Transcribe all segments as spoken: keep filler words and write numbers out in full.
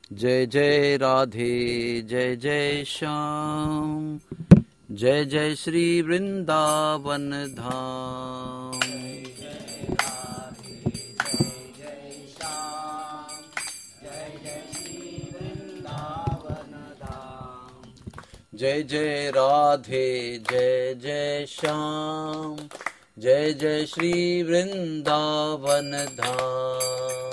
जय जय राधे जय जय श्याम, जय जय श्री वृंदावन धाम। जय जय राधे जय जय श्याम, जय जय श्री वृंदावन धाम।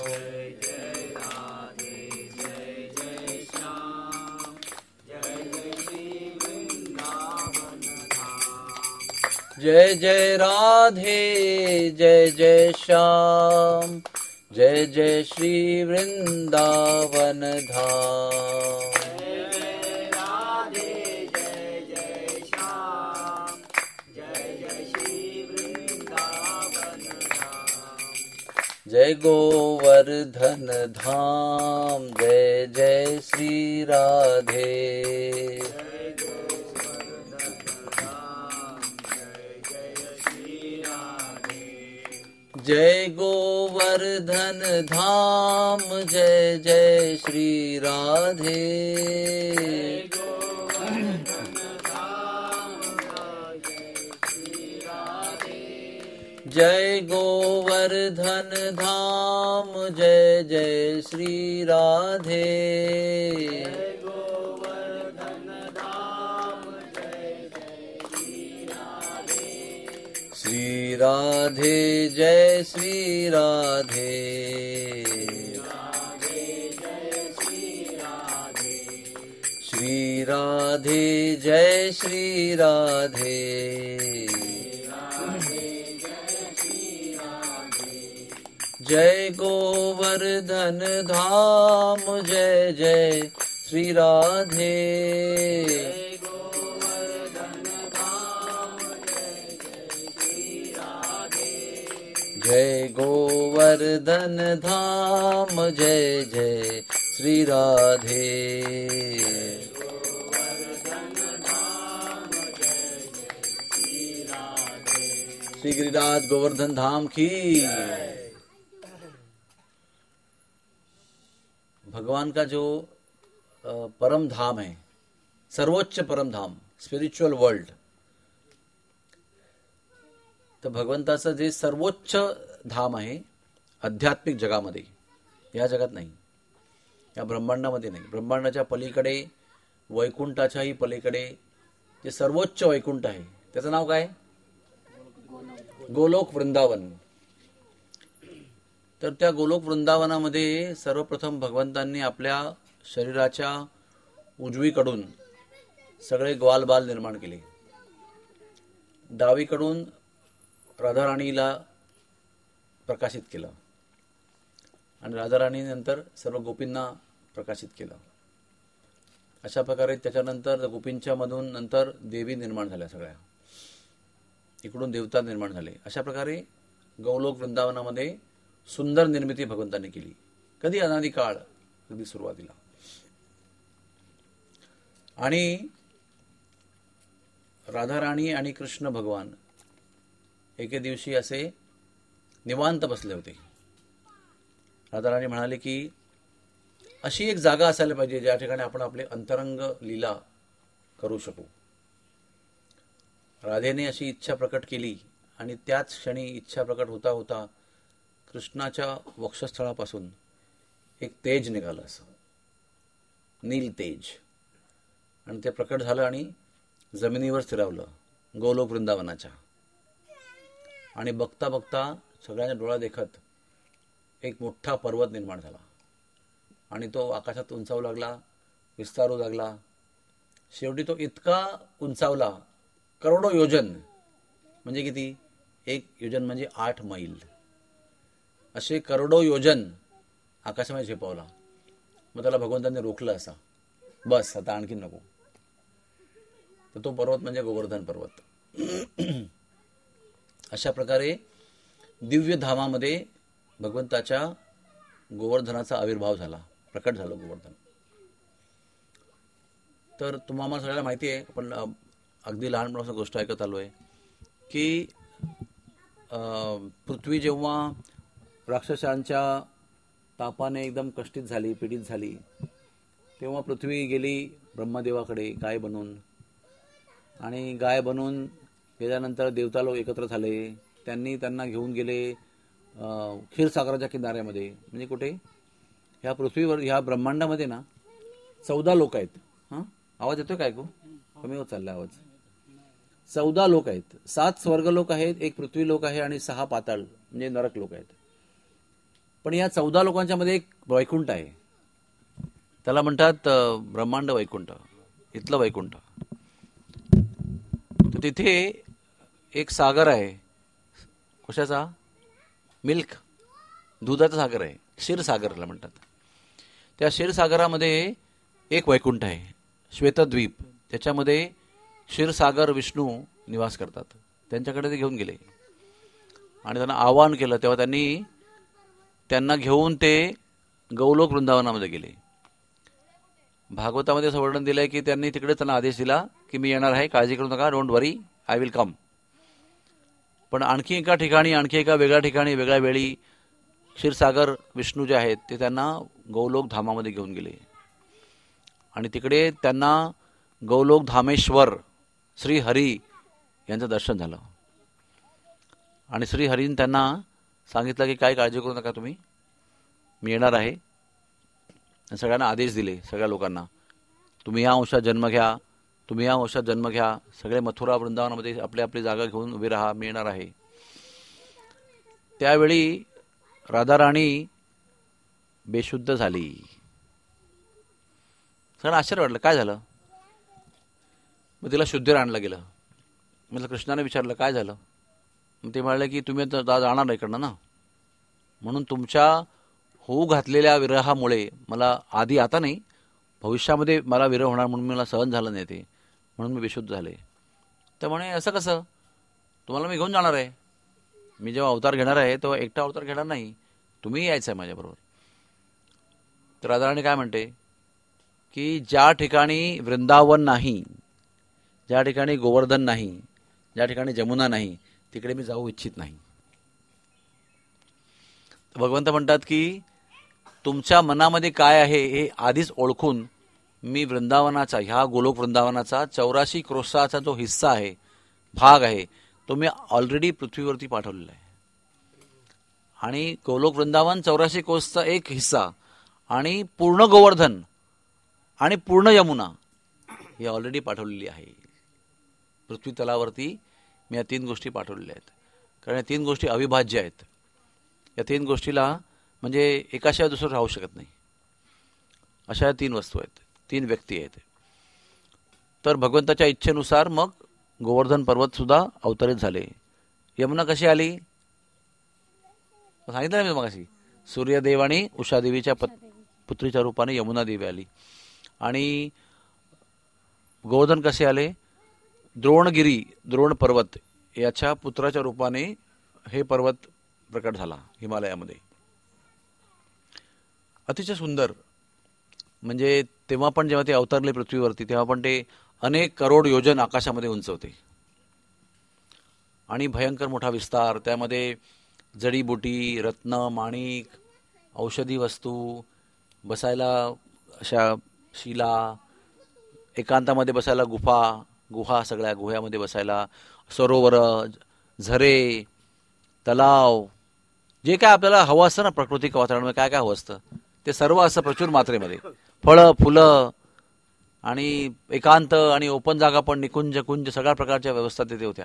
जय जय राधे जय जय श्याम, जय जय श्री वृंदावन धाम। जय गोवर्धन धाम जय जय श्री राधे। जय गोवर्धन धाम जय जय श्री राधे। जय गोवर्धन धाम जय जय श्री राधे। श्री राधे जय श्री राधे। श्री राधे जय श्री राधे। जय गोवर्धन धाम जय जय श्री राधे। जय गोवर्धन धाम जय जय श्री राधे। श्री गिरिराज गोवर्धन धाम की। भगवान का जो परम धाम है, सर्वोच्च परम धाम, स्पिरिच्युअल वर्ल्ड, तर भगवंताचं जे सर्वोच्च धाम आहे आध्यात्मिक जगामध्ये, या जगात नाही, या ब्रह्मांडामध्ये नाही, ब्रह्मांडाच्या पलीकडे, वैकुंठाच्याही पलीकडे जे सर्वोच्च वैकुंठ आहे त्याचं नाव काय? गोलोक वृंदावन. तर त्या गोलोक वृंदावनामध्ये सर्वप्रथम भगवंतांनी आपल्या शरीराच्या उजवीकडून सगळे ग्वालबाल निर्माण केले. डावीकडून राधाराणीला प्रकाशित केलं आणि राधाराणीनंतर सर्व गोपींना प्रकाशित केलं. अशा प्रकारे त्याच्यानंतर गोपींच्या मधून नंतर देवी निर्माण झाल्या, सगळ्या इकडून देवता निर्माण झाले. अशा प्रकारे गोलोक वृंदावनामध्ये सुंदर निर्मिती भगवंतांनी केली. कधी? अनादी काळ, कधी सुरुवातीला. आणि राधाराणी आणि कृष्ण भगवान एके दिवशी असे निवांत बसले होते. राधाराणी म्हणाले की अशी एक जागा असायला पाहिजे ज्या ठिकाणी आपण आपले अंतरंग लीला करू शकू. राधेने अशी इच्छा प्रकट केली आणि त्याच क्षणी इच्छा प्रकट होता होता कृष्णाच्या वक्षस्थळापासून एक तेज निघालं, असं नील तेज, आणि ते प्रकट झालं आणि जमिनीवर स्थिरावलं गोलोक वृंदावनाच्या. आणि बघता बघता सगळ्यांना डोळा देखत एक मोठा पर्वत निर्माण झाला आणि तो आकाशात उंचावू लागला, विस्तारू लागला. शेवटी तो इतका उंचावला, करोडो योजन म्हणजे किती? एक योजन म्हणजे आठ मैल, असे करोडो योजन आकाशामध्ये झेपावला. मग त्याला भगवंतांनी रोखलं, असा बस आता आणखी नको. तर तो पर्वत म्हणजे गोवर्धन पर्वत. अशा प्रकारे दिव्य धामामध्ये भगवंताच्या गोवर्धनाचा आविर्भाव झाला, प्रकट झालं गोवर्धन. तर तुम्हाला सगळ्याला माहिती आहे, पण अगदी लहानपणापासून गोष्ट ऐकत आलो आहे की पृथ्वी जेव्हा राक्षसांच्या तापाने एकदम कष्टित झाली, पीडित झाली, तेव्हा पृथ्वी गेली ब्रह्मदेवाकडे गाय बनून, आणि गाय बनून गेल्यानंतर देवता लोक एकत्र झाले. त्यांनी त्यांना घेऊन गेले क्षीरसागराच्या किनाऱ्यामध्ये. म्हणजे कुठे? ह्या पृथ्वीवर, ह्या ब्रह्मांडामध्ये ना चौदा लोक आहेत. हां, आवाज येतोय काय? ऐकू कमी होत चालला आवाज. चौदा लोक आहेत. सात स्वर्गलोक आहेत, एक पृथ्वी लोक आहे आणि सहा पाताळ म्हणजे नरक लोक आहेत. पण या चौदा लोकांच्या मध्ये एक वैकुंठ आहे. त्याला म्हणतात ब्रह्मांड वैकुंठ, इथलं वैकुंठ. तर तिथे एक सागर आहे. कशाचा? मिल्क, दुधाचा सागर आहे. क्षीरसागरला म्हणतात. त्या क्षीरसागरामध्ये एक वैकुंठ आहे, श्वेतद्वीप. त्याच्यामध्ये क्षीरसागर विष्णू निवास करतात. त्यांच्याकडे ते घेऊन गेले आणि त्यांना आवाहन केलं. तेव्हा त्यांनी त्यांना घेऊन ते गौलोक वृंदावनामध्ये गेले. भागवतामध्ये असं वर्णन दिलंय की त्यांनी तिकडे त्यांना आदेश दिला की मी येणार आहे, काळजी करू नका, don't worry, I will come. पण आणखी एका ठिकाणी, आणखी एका वेगळ्या ठिकाणी, वेगळ्या वेळी क्षीरसागर विष्णू जे आहेत ते त्यांना गौलोक धामामध्ये घेऊन गेले. आणि तिकडे त्यांना गौलोक धामेश्वर श्री हरी यांचं दर्शन झालं. आणि श्री हरीने त्यांना सांगितलं की काय काळजी करू नका तुम्ही, मी येणार आहे. सगळ्यांना आदेश दिले, सगळ्या लोकांना, तुम्ही या अंशात जन्म घ्या, तुम्ही या अंशात जन्म घ्या. सगळे मथुरा वृंदावनामध्ये आपली आपली जागा घेऊन उभी राहा, मी येणार आहे. त्यावेळी राधा राणी बेशुद्ध झाली. सगळ्यांना आश्चर्य वाटलं, काय झालं? मग तिला शुद्धीवर आणलं गेलं. म्हटलं, कृष्णाने विचारलं काय झालं? मग ते म्हणाले की तुम्ही आता जाणार नाही इकडनं ना, म्हणून तुमच्या होऊ घातलेल्या विरहामुळे मला आधी, आता नाही, भविष्यामध्ये मला विरह होणार म्हणून मला सहन झालं नाही ते, म्हणून मी बेशुद्ध झाले. तर म्हणे असं कसं? तुम्हाला मी घेऊन जाणार आहे. मी जेव्हा अवतार घेणार आहे तेव्हा एकटा अवतार घेणार नाही, तुम्ही यायचं आहे माझ्याबरोबर. तर राधाराणी काय म्हणते की ज्या ठिकाणी वृंदावन नाही, ज्या ठिकाणी गोवर्धन नाही, ज्या ठिकाणी जमुना नाही, तिकडे मी जाऊ इच्छित नाही. भगवंत म्हणतात की तुमच्या मनामध्ये काय आहे हे आधीच ओळखून मी वृंदावनाचा, ह्या गोलोक वृंदावनाचा चौराशी क्रोशाचा जो हिस्सा आहे, भाग आहे, तो मी ऑलरेडी पृथ्वीवरती पाठवलेला आहे. आणि गोलोक वृंदावन चौराशी कोसचा एक हिस्सा आणि पूर्ण गोवर्धन आणि पूर्ण यमुना ही ऑलरेडी पाठवलेली आहे. पृथ्वी तलावरती मी या तीन गोष्टी पाठवलेल्या आहेत. कारण या तीन गोष्टी अविभाज्य आहेत. या तीन गोष्टीला म्हणजे एकाशिवाय दुसरं राहू शकत नाही, अशा या तीन वस्तू आहेत, तीन व्यक्ती आहेत. तर भगवंताच्या इच्छेनुसार मग गोवर्धन पर्वत सुद्धा अवतरित झाले. यमुना कशी आली? सांगितलं ना मी मगाशी, सूर्यदेव आणि उषादेवीच्या पुत्रीच्या रूपाने यमुना देवी आली. आणि गोवर्धन कसे आले? द्रोणगिरी, द्रोण पर्वत याच्या पुत्राच्या रूपाने हे पर्वत प्रकट झाला हिमालयामध्ये. अतिशय सुंदर. म्हणजे तेव्हा पण जेव्हा ते अवतरले पृथ्वीवरती तेव्हा पण ते अनेक करोड योजन आकाशामध्ये उंच होते आणि भयंकर मोठा विस्तार. त्यामध्ये जडीबुटी, रत्न, माणिक, औषधी वस्तू, बसायला अशा शिला, एकांतामध्ये बसायला गुफा, गुहा, सगळ्या गुह्यामध्ये बसायला सरोवर, झरे, तलाव, जे काय आपल्याला हवं असतं ना प्राकृतिक वातावरणामध्ये, काय काय हवं असतं ते सर्व असं प्रचूर मात्रेमध्ये. फळं, फुलं आणि एकांत आणि ओपन जागा पण, निकुंज, कुंज, सगळ्या प्रकारच्या व्यवस्था तिथे होत्या.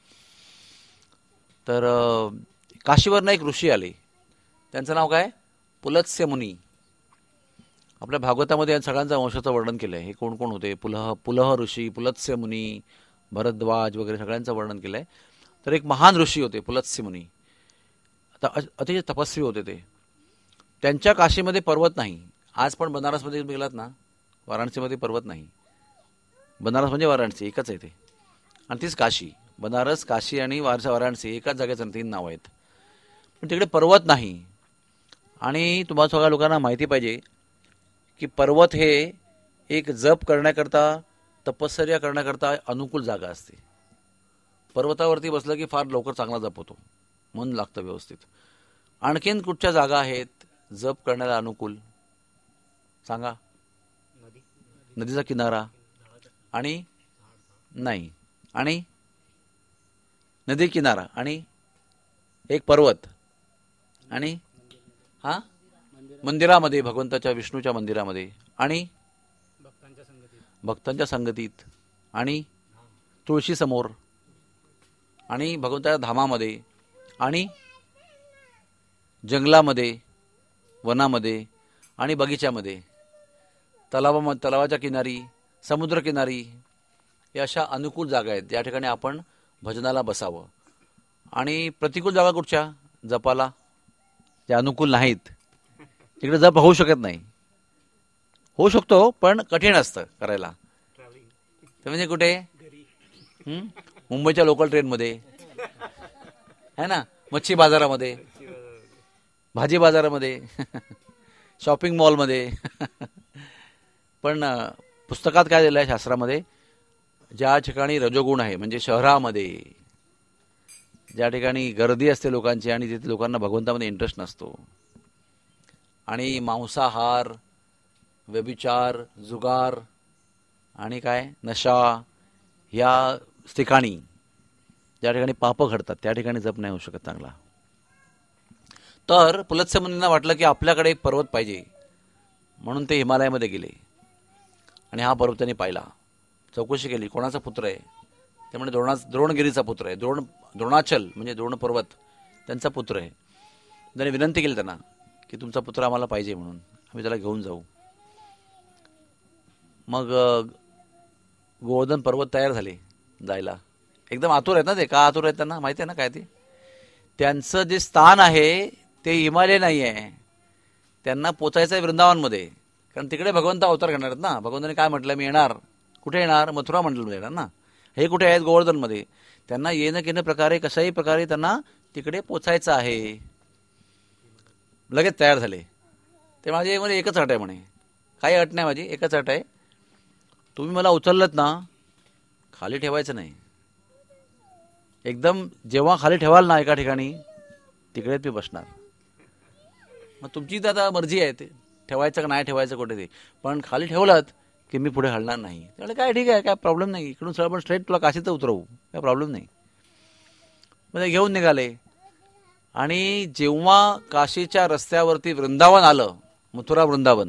तर काशीवरनं एक ऋषी आले, त्यांचं नाव काय? पुलत्स्य मुनी. आपल्या भागवतामध्ये या सगळ्यांच्या वंशाचं वर्णन केलं आहे. हे कोण कोण होते? पुलह पुलह ऋषी, पुलत्स्य मुनी, भरद्वाज वगैरे सगळ्यांचं वर्णन केलं आहे. तर एक महान ऋषी होते पुलत्स्य मुनी. आता अतिशय तपस्वी होते ते. त्यांच्या काशीमध्ये पर्वत नाही. आज पण बनारसमध्ये गेलात ना, वाराणसीमध्ये पर्वत नाही. बनारस म्हणजे वाराणसी एकच आहे ते, आणि तीच काशी. बनारस, काशी आणि वारसा वाराणसी एकाच जागेचं तीन नाव आहेत, पण तिकडे पर्वत नाही. आणि तुम्हाला सगळ्या लोकांना माहिती पाहिजे की पर्वत हे एक जप करण्याकरता, तपश्चर्या करण्याकरता अनुकूल जागा असते. पर्वतावरती बसलं की फार लवकर चांगला जप होतो, मन लागतं व्यवस्थित. आणखीन कुठच्या जागा आहेत जप करण्याला अनुकूल? सांगा. नदीचा किनारा आणि नाही आणि नदी किनारा आणि एक पर्वत आणि हा मंदिरामध्ये, भगवंताच्या विष्णूच्या मंदिरामध्ये आणि भक्तांच्या संगतीत आणि तुळशी समोर आणि भगवंताच्या धामामध्ये आणि जंगलामध्ये, वनामध्ये आणि बगीच्यामध्ये, तलावा तलावाच्या किनारी, समुद्रकिनारी, या अशा अनुकूल जागा आहेत ज्या ठिकाणी आपण भजनाला बसावं. आणि प्रतिकूल जागा कुठच्या? जपाला, ज्या अनुकूल नाहीत तिकडे जप होऊ शकत नाही. होऊ शकतो पण कठीण असतं करायला. ते म्हणजे कुठे? मुंबईच्या लोकल ट्रेनमध्ये है ना, मच्छी बाजारामध्ये, भाजी बाजारामध्ये, शॉपिंग मॉलमध्ये. पण पुस्तकात काय दिलं आहे शास्त्रामध्ये? ज्या ठिकाणी रजोगुण आहे म्हणजे शहरामध्ये, ज्या ठिकाणी गर्दी असते लोकांची आणि तिथे लोकांना भगवंतामध्ये इंटरेस्ट नसतो आणि मांसाहार, व्यभिचार, जुगार आणि काय नशा या ठिकाणी, ज्या ठिकाणी पाप घडतात त्या ठिकाणी जप नाही होऊ शकत चांगला. तर पुलत्स्य मुनींना वाटलं की आपल्याकडे एक पर्वत पाहिजे, म्हणून ते हिमालयामध्ये गेले आणि हा पर्वत त्यांनी पाहिला. चौकशी केली कोणाचा पुत्र आहे? ते म्हणजे द्रोणा द्रोणगिरीचा पुत्र आहे. द्रोण द्रोणाचल म्हणजे द्रोण पर्वत त्यांचा पुत्र आहे. त्यांनी विनंती केली त्यांना की तुमचा पुत्र आम्हाला पाहिजे म्हणून, आम्ही त्याला घेऊन जाऊ. मग गोवर्धन पर्वत तयार झाले जायला. एकदम आतुर आहेत ना ते. का आतुर आहेत त्यांना माहिती आहे ना काय ते? त्यांचं जे स्थान आहे ते हिमालय नाही आहे, त्यांना पोचायचं आहे वृंदावनमध्ये. कारण तिकडे भगवंत अवतार घेणार आहेत ना. भगवंताने काय म्हटलं? मी येणार. कुठे येणार? मथुरा मंडलमध्ये येणार ना. हे कुठे आहेत? गोवर्धनमध्ये. त्यांना येणं केणं प्रकारे कशाही प्रकारे त्यांना तिकडे पोचायचं आहे. लगेच तयार झाले ते. माझी म्हणजे एकच अट आहे म्हणे. काही अट नाही माझी, एकच अट आहे. तुम्ही मला उचललत ना, खाली ठेवायचं नाही. एकदम जेव्हा खाली ठेवाल ना एका ठिकाणी, तिकडेच मी बसणार. मग तुमची तर आता मर्जी आहे ते ठेवायचं का नाही ठेवायचं कुठे ते, पण खाली ठेवलात की मी पुढे हलणार नाही. त्यामुळे काय ठीक आहे, काय प्रॉब्लेम नाही. इकडून सरळ पण स्ट्रेट तुला काशीत उतरवू, काय प्रॉब्लेम नाही. मग ते घेऊन निघाले. आणि जेव्हा काशीच्या रस्त्यावरती वृंदावन आलं, मथुरा वृंदावन,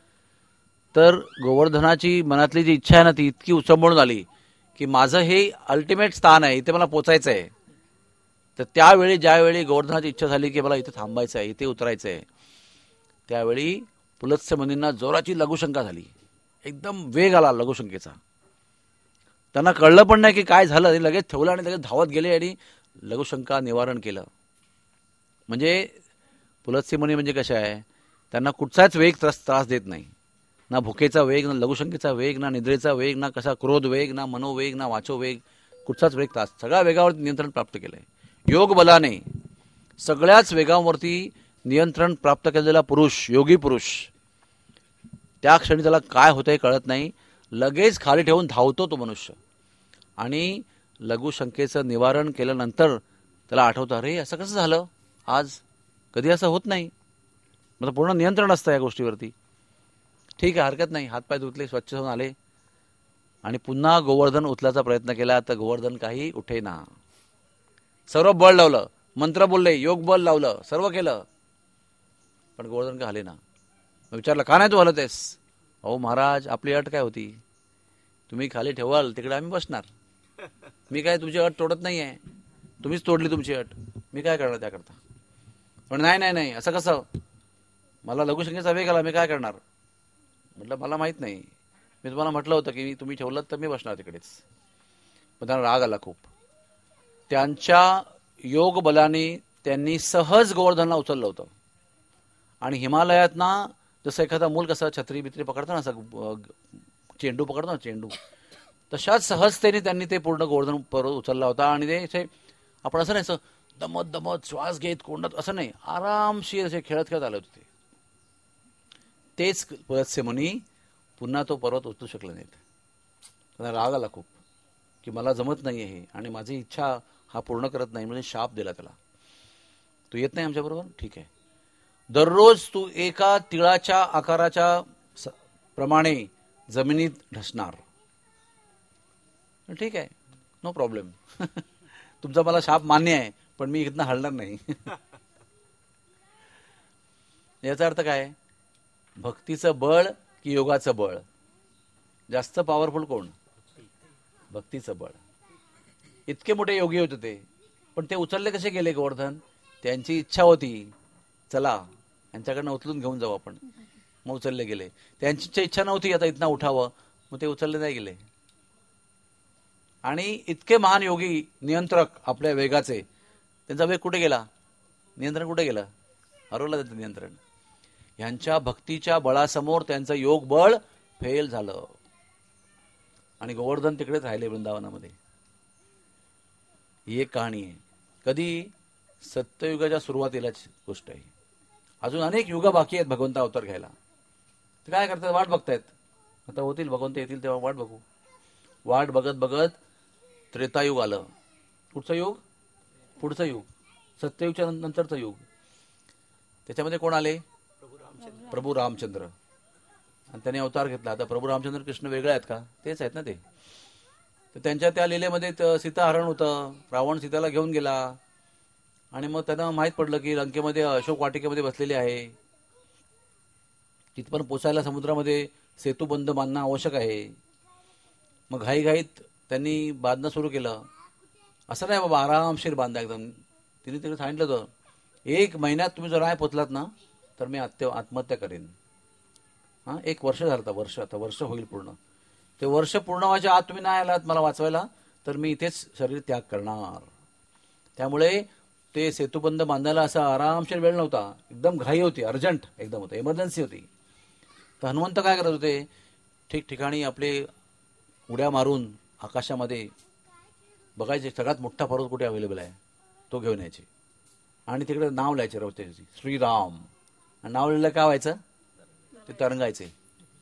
तर गोवर्धनाची मनातली जी इच्छा आहे ना ती इतकी उचंबळून आली की माझं हे अल्टिमेट स्थान आहे, इथे मला पोचायचं आहे. तर त्यावेळी ज्यावेळी गोवर्धनाची इच्छा झाली की मला इथे थांबायचं आहे, इथे उतरायचं आहे, त्यावेळी पुलत्स्य मुनींना जोराची लघुशंका झाली. एकदम वेग आला लघुशंकेचा. त्यांना कळलं पण नाही की काय झालं. लगेच ठेवलं आणि लगेच धावत गेले आणि लघुशंका निवारण केलं. म्हणजे पुलत्स्य मुनी म्हणजे कशा आहे, त्यांना कुठचाच वेग त्रास त्रास देत नाही. ना भुकेचा वेग, ना लघुशंकेचा वेग, ना निद्रेचा वेग, ना कसा क्रोध वेग, ना मनोवेग, ना वाचो वेग, कुठचाच वेग त्रास. सगळ्या वेगावर नियंत्रण प्राप्त केलंय योग बलाने. सगळ्याच वेगावरती नियंत्रण प्राप्त केलेला पुरुष, योगी पुरुष, त्या क्षणी त्याला काय होतंय कळत नाही, लगेच खाली ठेवून धावतो तो मनुष्य. आणि लघुशंकेचं निवारण केल्यानंतर त्याला आठवतं, अरे असं कसं झालं आज, कधी असं होत नाही. म्हणजे पूर्ण नियंत्रण असतं या गोष्टीवरती. ठीक आहे, हरकत नाही. हातपाय धुतले, स्वच्छ होऊन आले आणि पुन्हा गोवर्धन उचलायचा प्रयत्न केला. तर गोवर्धन काही उठेना. सर्व बळ लावलं, मंत्र बोलले, योग बल लावलं, सर्व केलं, पण गोवर्धन काय हले ना. विचारलं, का नाही तू हलत आहेस? अहो महाराज, आपली अट काय होती? तुम्ही खाली ठेवाल तिकडे आम्ही बसणार. मी काय तुमची अट तोडत नाही आहे, तुम्हीच तोडली तुमची अट, मी काय करणार त्याकरता? पण नाही नाही नाही असं कसं, मला लघुशंकेचा वेग आला, मी काय करणार? म्हटलं मला माहित नाही, मी तुम्हाला म्हटलं होतं की तुम्ही ठेवलं तर मी बसणार तिकडेच. पण त्यांना राग आला खूप. त्यांच्या योग बलाने त्यांनी सहज गोवर्धनला उचललं होतं. आणि हिमालयात ना जसं एखादा मूल कसं छत्री बित्री पकडतो ना, असं चेंडू पकडतो ना चेंडू, तशाच सहजतेने त्यांनी ते पूर्ण गोवर्धन पर्वत उचलला होता. आणि ते आपण असं नाही असं दमत दमत श्वास घेत कोंडत असं नाही, आरामशीर असे खेळत खेळत आले होते. तेच पुलत्स्य मुनी पुन्हा तो पर्वत उचलू शकले नाहीत. त्यांना राग आला खूप की मला जमत नाही हे आणि माझी इच्छा हा पूर्ण करत नाही, म्हणजे शाप दिला त्याला. तू येत नाही आमच्याबरोबर, ठीक आहे, दररोज तू एका तिळाच्या आकाराच्या प्रमाणे जमिनीत ढसणार. ठीक आहे, नो प्रॉब्लेम. तुमचा मला शाप मान्य आहे, पण मी इथनं हलणार नाही. याचा अर्थ काय? भक्तीचं बळ की योगाचं बळ जास्त पॉवरफुल? कोण? भक्तीचं बळ. इतके मोठे योगी होते ते, पण ते उचलले कसे गेले गोवर्धन? त्यांची इच्छा होती, चला यांच्याकडनं उचलून घेऊन जाऊ आपण, मग उचलले गेले. त्यांची इच्छा नव्हती आता इथनं उठावं, मग ते उचलले नाही गेले. आणि इतके महान योगी, नियंत्रक आपल्या वेगाचे, त्यांचा वेग कुठे गेला? नियंत्रण कुठे गेलं? हरवलं त्यांचं नियंत्रण. ह्यांच्या भक्तीच्या बळासमोर त्यांचं योग बळ फेल झालं आणि गोवर्धन तिकडेच राहिले वृंदावनामध्ये. ही एक कहाणी आहे. कधी? सत्ययुगाच्या सुरुवातीलाच गोष्ट आहे. अजून अनेक युग बाकी आहेत भगवंता अवतार घ्यायला. ते काय करतात? वाट बघतायत. आता होतील, भगवंत येतील तेव्हा वाट बघू. वाट बघत बघत त्रेतायुग आलं. पुढचं युग? पुढचं युग सत्ययुगच्या नंतरचं युग. त्याच्यामध्ये कोण आले? प्रभू रामचंद्र. आणि त्याने अवतार घेतला. आता प्रभू रामचंद्र कृष्ण वेगळे आहेत का? तेच आहेत ना ते. तर त्यांच्या त्या लीलेमध्ये सीताहरण होतं. रावण सीताला घेऊन गेला आणि मग त्यांना माहीत पडलं की लंकेमध्ये अशोक वाटिकेमध्ये बसलेले आहे. तिथपर्यंत पोचायला समुद्रामध्ये सेतूबंध बांधणं आवश्यक आहे. मग घाईघाईत त्यांनी बांधणं सुरू केलं. असं नाही बाबा आरामशीर बांधा एकदम. तिने तिने सांगितलं होतं, एक महिन्यात तुम्ही जर नाही पोचलात ना तर मी आत्य आत्महत्या करेन. हां, एक वर्ष झालं आता, वर्ष आता वर्ष होईल पूर्ण. ते वर्ष पूर्ण व्हायच्या आत तुम्ही नाही आलात मला वाचवायला तर मी इथेच शरीर त्याग करणार. त्यामुळे ते सेतूबंध बांधायला असा आरामशीर वेळ नव्हता. एकदम घाई होती, अर्जंट एकदम होतं, इमर्जन्सी होती. तर हनुमंत काय करत होते? ठिकठिकाणी आपले उड्या मारून आकाशामध्ये बघायचे सगळ्यात मोठा पर्वत कुठे अवेलेबल आहे तो घेऊन यायचे आणि तिकडे नाव लिहायचे रस्त्याची, श्रीराम. आणि नाव लिहिलं काय व्हायचं? ते तरंगायचे.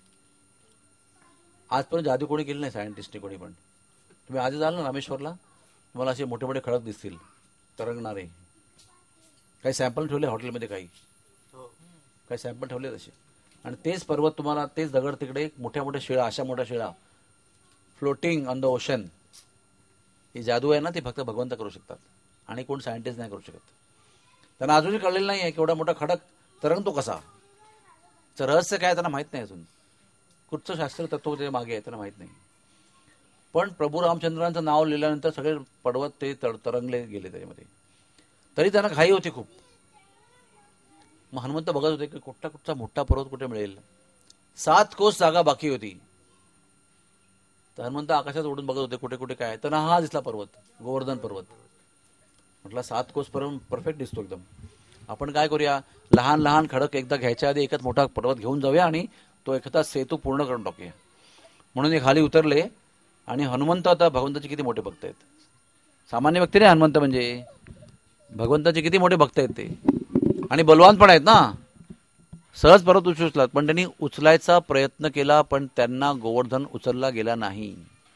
आजपर्यंत जादू कोणी केली नाही, सायंटिस्टने कोणी पण. तुम्ही आज जाल ना रामेश्वरला, तुम्हाला असे मोठे मोठे खडक दिसतील तरंगणारे. काही सॅम्पल ठेवले हॉटेलमध्ये, काही काही सॅम्पल ठेवले तसे. आणि तेच पर्वत तुम्हाला, तेच दगड तिकडे मोठ्या मोठ्या शिळा, अशा मोठ्या शिळा फ्लोटिंग ऑन द ओशन. ही जादू आहे ना, ती फक्त भगवंत करू शकतात आणि कोण सायंटिस्ट नाही करू शकत. त्यांना अजूनही कळलेलं नाही आहे की एवढा मोठा खडक तरंगतो कसा. रहस्य काय त्यांना माहीत नाही अजून. कुठचं शास्त्र तत्व त्याच्या मागे आहे त्यांना माहीत नाही. पण प्रभू रामचंद्रांचं नाव लिहिल्यानंतर सगळे पर्वत ते तरंगले गेले त्याच्यामध्ये. तरी त्यांना घाई होती खूप. मग हनुमंत बघत होते की कुठला कुठचा मोठा पर्वत कुठे मिळेल. सात कोस जागा बाकी होती. तर हनुमंत आकाशात उडून बघत होते कुठे कुठे काय. तर हा दिसला पर्वत, गोवर्धन पर्वत. म्हटलं सात कोस पर्यंत परफेक्ट दिसतो एकदम. आपण काय करूया, लहान लहान खडक एकदा घ्यायच्या आधी एकच मोठा पर्वत घेऊन जाऊया आणि तो एखादा सेतू पूर्ण करून टाकूया. म्हणून हे खाली उतरले. आणि हनुमंत आता भगवंताचे किती मोठे भक्त आहेत. सामान्य व्यक्ती नाही हनुमंत म्हणजे, भगवंताचे किती मोठे भक्त आहेत ते. आणि बलवान पण आहेत ना. सहज पर्वत उचलतात, पण त्यांनी उचलायचा प्रयत्न केला पण त्यांना गोवर्धन उचलला गेला नाही.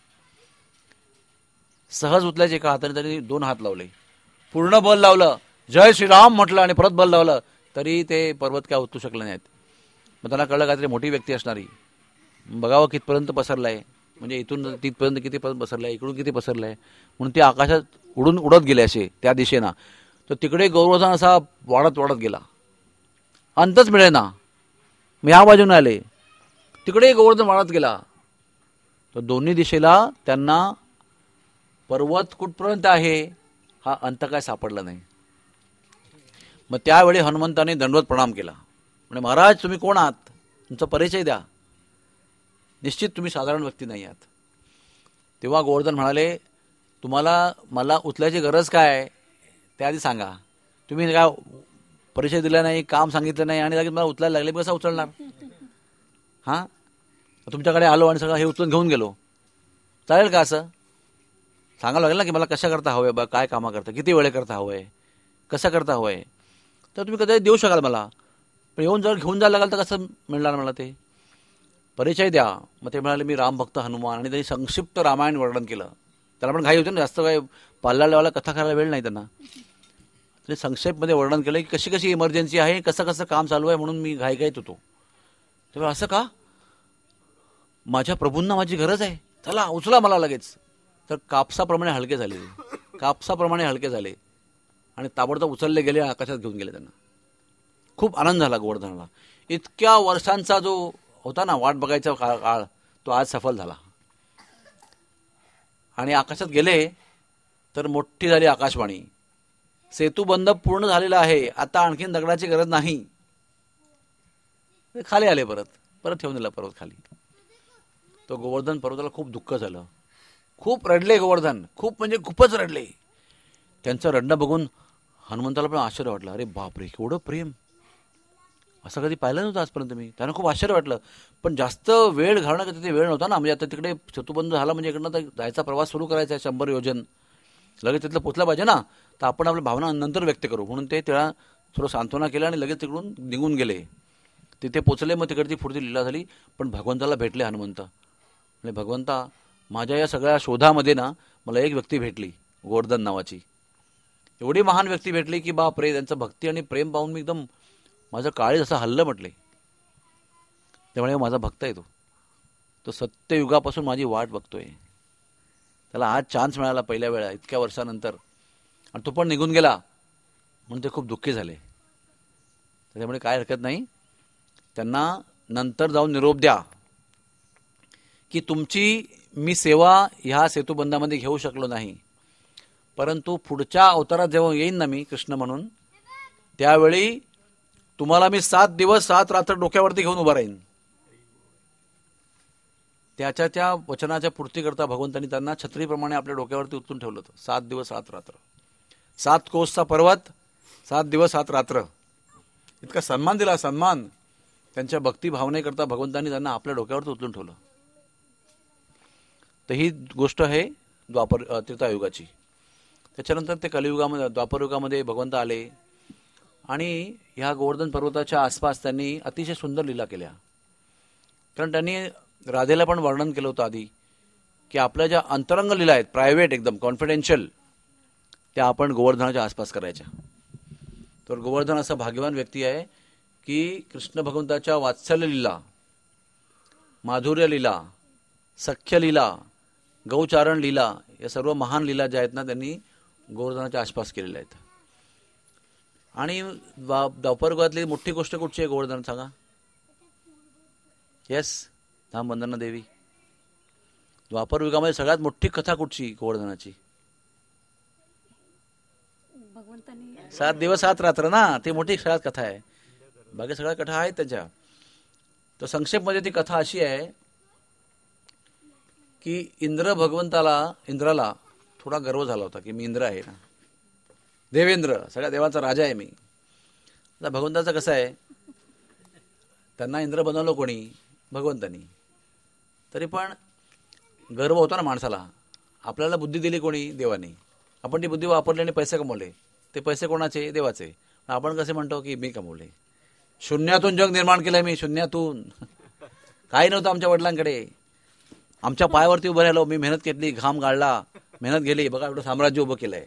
सहज उचलायचे एका हाताने, त्यांनी दोन हात लावले, पूर्ण बल लावलं, जय श्रीराम म्हटलं आणि परत बल लावलं, तरी ते पर्वत काय उचलू शकले नाहीत. मग त्यांना कळलं काहीतरी मोठी व्यक्ती असणारी. बघावं कितपर्यंत पसरलाय, म्हणजे इथून तिथपर्यंत किती पर्यंत पसरलाय, इकडून किती पसरलाय. म्हणून ते आकाशात उडून उडत गेले असे त्या दिशेनं. तर तिकडे गोवर्धन असा वाढत वाढत गेला, अंतच मिळेना. मग ह्या बाजूने आले, तिकडे गोवर्धन वाढत गेला. तर दोन्ही दिशेला त्यांना पर्वत कुठपर्यंत आहे हा अंत काय सापडला नाही. मग त्यावेळी हनुमंताने दंडवत प्रणाम केला. म्हणजे महाराज तुम्ही कोण आहात, तुमचा परिचय द्या. निश्चित तुम्ही साधारण व्यक्ती नाही आहात. तेव्हा गोवर्धन म्हणाले, तुम्हाला मला उचलायची गरज काय त्याआधी सांगा. तुम्ही काय परिचय दिला नाही, काम सांगितलं नाही आणि लगेच मला उचलायला लागले, कसा उचलणार. हां, तुमच्याकडे आलो आणि सगळं हे उचलून घेऊन गेलो, चालेल का? असं सांगावं लागेल ना की मला कशा करता हवं आहे बा, काय कामं करता, किती वेळे करता हवं आहे, कसं करता हवं आहे. तर तुम्ही कधी देऊ शकाल मला, पण येऊन जर घेऊन जायला लागेल तर कसं मिळणार मला ते. परिचय द्या. मग ते म्हणाले मी रामभक्त हनुमान. आणि त्यांनी संक्षिप्त रामायण वर्णन केलं. त्याला पण घाई होती ना, जास्त काय पाल्ला लेवाला कथा करायला वेळ नाही त्यांना. ते संक्षेपमध्ये वर्णन केलं की कशी कशी इमर्जन्सी आहे, कसं कसं काम चालू आहे, म्हणून मी घाईघाईत होतो. तेव्हा असं का, माझ्या प्रभूंना माझी गरज आहे, चला उचला मला लगेच. तर कापसाप्रमाणे हलके झाले, कापसाप्रमाणे हलके झाले आणि ताबडतोब उचलले गेले, आकाशात घेऊन गेले त्यांना. खूप आनंद झाला गोवर्धनाला. इतक्या वर्षांचा जो होता ना वाट बघायचा काळ, तो आज सफल झाला. आणि आकाशात गेले तर मोठी झाली आकाशवाणी, सेतुबंध पूर्ण झालेला आहे, आता आणखीन दगडाची गरज नाही. खाली आले, परत परत ठेवून दिला पर्वत खाली. तो गोवर्धन पर्वताला खूप दुःख झालं, खूप रडले गोवर्धन, खूप म्हणजे खूपच रडले. त्यांचं रडणं बघून हनुमंताला पण आश्चर्य वाटलं. अरे बापरे, केवढं प्रेम, असं कधी पाहिलं नव्हतं आजपर्यंत मी. त्यांना खूप आश्चर्य वाटलं. पण जास्त वेळ घालणं का तिथे वेळ नव्हता ना, म्हणजे आता तिकडे सेतुबंध झाला म्हणजे इकडनं तर जायचा प्रवास सुरू करायचा आहे, शंभर योजन लगेच तिथलं पोचलं पाहिजे ना. तर आपण आपल्या भावना नंतर व्यक्त करू म्हणून ते त्याला थोडं सांत्वना केलं आणि लगेच तिकडून निघून गेले. तिथे पोचले, मग तिकडची पुढची लीला झाली. पण भगवंताला भेटले हनुमंत. म्हणजे भगवंता, माझ्या या सगळ्या शोधामध्ये ना मला एक व्यक्ती भेटली, गोवर्धन नावाची. एवढी महान व्यक्ती भेटली की बापरे, त्यांचं भक्ती आणि प्रेम पाहून मी एकदम माझं काळीज असं हल्लं म्हटले. त्यामुळे माझा भक्त आहे तो, तो सत्ययुगापासून माझी वाट बघतोय. त्याला आज चान्स मिळाला पहिल्या वेळा इतक्या वर्षानंतर, आणि तो पण निघून गेला म्हणून ते खूप दुःखी झाले. त्याच्यामुळे काय हरकत नाही, त्यांना नंतर जाऊन निरोप द्या की तुमची मी सेवा ह्या सेतुबंधामध्ये घेऊ शकलो नाही, परंतु पुढच्या अवतारात जेव्हा येईन ना मी कृष्ण म्हणून, त्यावेळी तुम्हाला मी सात दिवस सात रात्र डोक्यावरती घेऊन उभा राहीन. त्याच्या त्या वचनाच्या पूर्तीकरता भगवंतांनी त्यांना छत्रीप्रमाणे आपल्या डोक्यावरती उचलून ठेवलं होतं. सात दिवस सात रात्र, सात कोसचा पर्वत, सात दिवस सात रात्र, इतका सन्मान दिला. सन्मान त्यांच्या भक्ती भावनेकरता भगवंतांनी त्यांना आपल्या डोक्यावरती उचलून ठेवलं. तर ही गोष्ट आहे द्वापर त्रेतायुगाची. त्याच्यानंतर ते कलियुगामध्ये द्वापरयुगामध्ये भगवंत आले आणि ह्या गोवर्धन पर्वताच्या आसपास त्यांनी अतिशय सुंदर लीला केल्या. कारण त्यांनी राधेला पण वर्णन केलं होतं आधी की आपल्या ज्या अंतरंग लीला आहेत, प्रायव्हेट एकदम कॉन्फिडेन्शियल, त्या आपण गोवर्धनाच्या आसपास करायच्या. तर गोवर्धन असा भाग्यवान व्यक्ती आहे की कृष्ण भगवंताच्या वात्सल्य लीला, माधुर्य लीला, सख्य लीला, गौचारण लीला, या सर्व महान लीला ज्या आहेत ना त्यांनी गोवर्धनाच्या आसपास केलेल्या आहेत. आणि द्वापरयुगातली मोठी गोष्ट कुठची आहे गोवर्धन सांगा? येस, धाम वंदना देवी. द्वापरयुगामध्ये सगळ्यात मोठी कथा कुठची गोवर्धनाची? सात दिवस सात रात्र ना, ती मोठी सगळ्यात कथा आहे. बाकी सगळ्या कथा आहेत त्याच्या. तर संक्षेपमध्ये ती कथा अशी आहे की इंद्र भगवंताला इंद्राला थोडा गर्व झाला होता की मी इंद्र आहे ना, देवेंद्र, सगळ्या देवांचा राजा आहे मी. आता भगवंताचं कसं आहे, त्यांना इंद्र बनवलं कोणी? भगवंतानी. तरी पण गर्व होता ना माणसाला. आपल्याला बुद्धी दिली कोणी? देवाने. आपण ती बुद्धी वापरली आणि पैसे कमवले. ते पैसे कोणाचे? देवाचे. आपण कसे म्हणतो की मी कमवले, शून्यातून जग निर्माण केलंय मी, शून्यातून. काही नव्हतं आमच्या वडिलांकडे, आमच्या पायावरती उभं राहिलो, मी मेहनत केली, घाम गाळला, मेहनत गेली, बघा एवढं साम्राज्य उभं केलंय.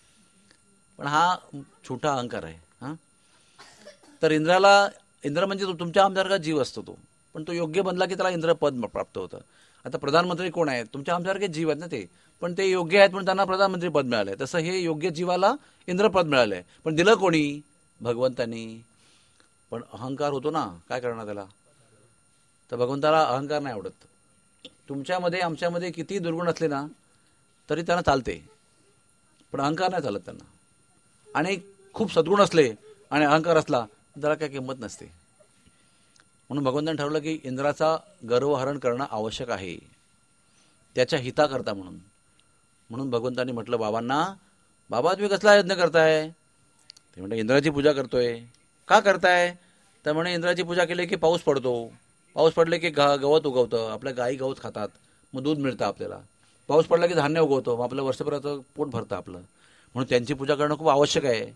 पण हा छोटा अहंकार आहे. हा तर इंद्राला, इंद्र म्हणजे तुमच्या आमच्यासारखा जीव असतो तो, पण तो योग्य बनला की त्याला इंद्र पद प्राप्त होतं. आता प्रधानमंत्री कोण आहेत? तुमच्या आमच्यासारखे जीव आहेत ना ते, पण ते योग्य आहेत म्हणून त्यांना प्रधानमंत्री पद मिळालंय. तसं हे योग्य जीवाला इंद्रपद मिळालंय. पण दिलं कोणी? भगवंतानी. पण अहंकार होतो ना, काय करणार त्याला? तर भगवंताला अहंकार नाही आवडत. तुमच्यामध्ये आमच्यामध्ये किती दुर्गुण असले ना तरी त्यांना चालते, पण अहंकार नाही चालत त्यांना. आणि खूप सद्गुण असले आणि अहंकार असला त्याला काही किंमत नसते. म्हणून भगवंतांनी ठरवलं की इंद्राचा गर्वहरण करणं आवश्यक आहे त्याच्या हिताकरता म्हणून. म्हणून भगवंतांनी म्हटलं बाबांना, बाबा तुम्ही कसला यज्ञ करताय? ते म्हणतात इंद्राची पूजा करतोय. का करताय? तर म्हणे इंद्राची पूजा केली की पाऊस पडतो, पाऊस पडले की गा गवत उगवतं, आपल्या गाई गवत खातात, मग दूध मिळतं आपल्याला. पाऊस पडला की धान्य उगवतं, मग आपलं वर्षभराचं पोट भरतं आपलं, म्हणून त्यांची पूजा करणं खूप आवश्यक आहे.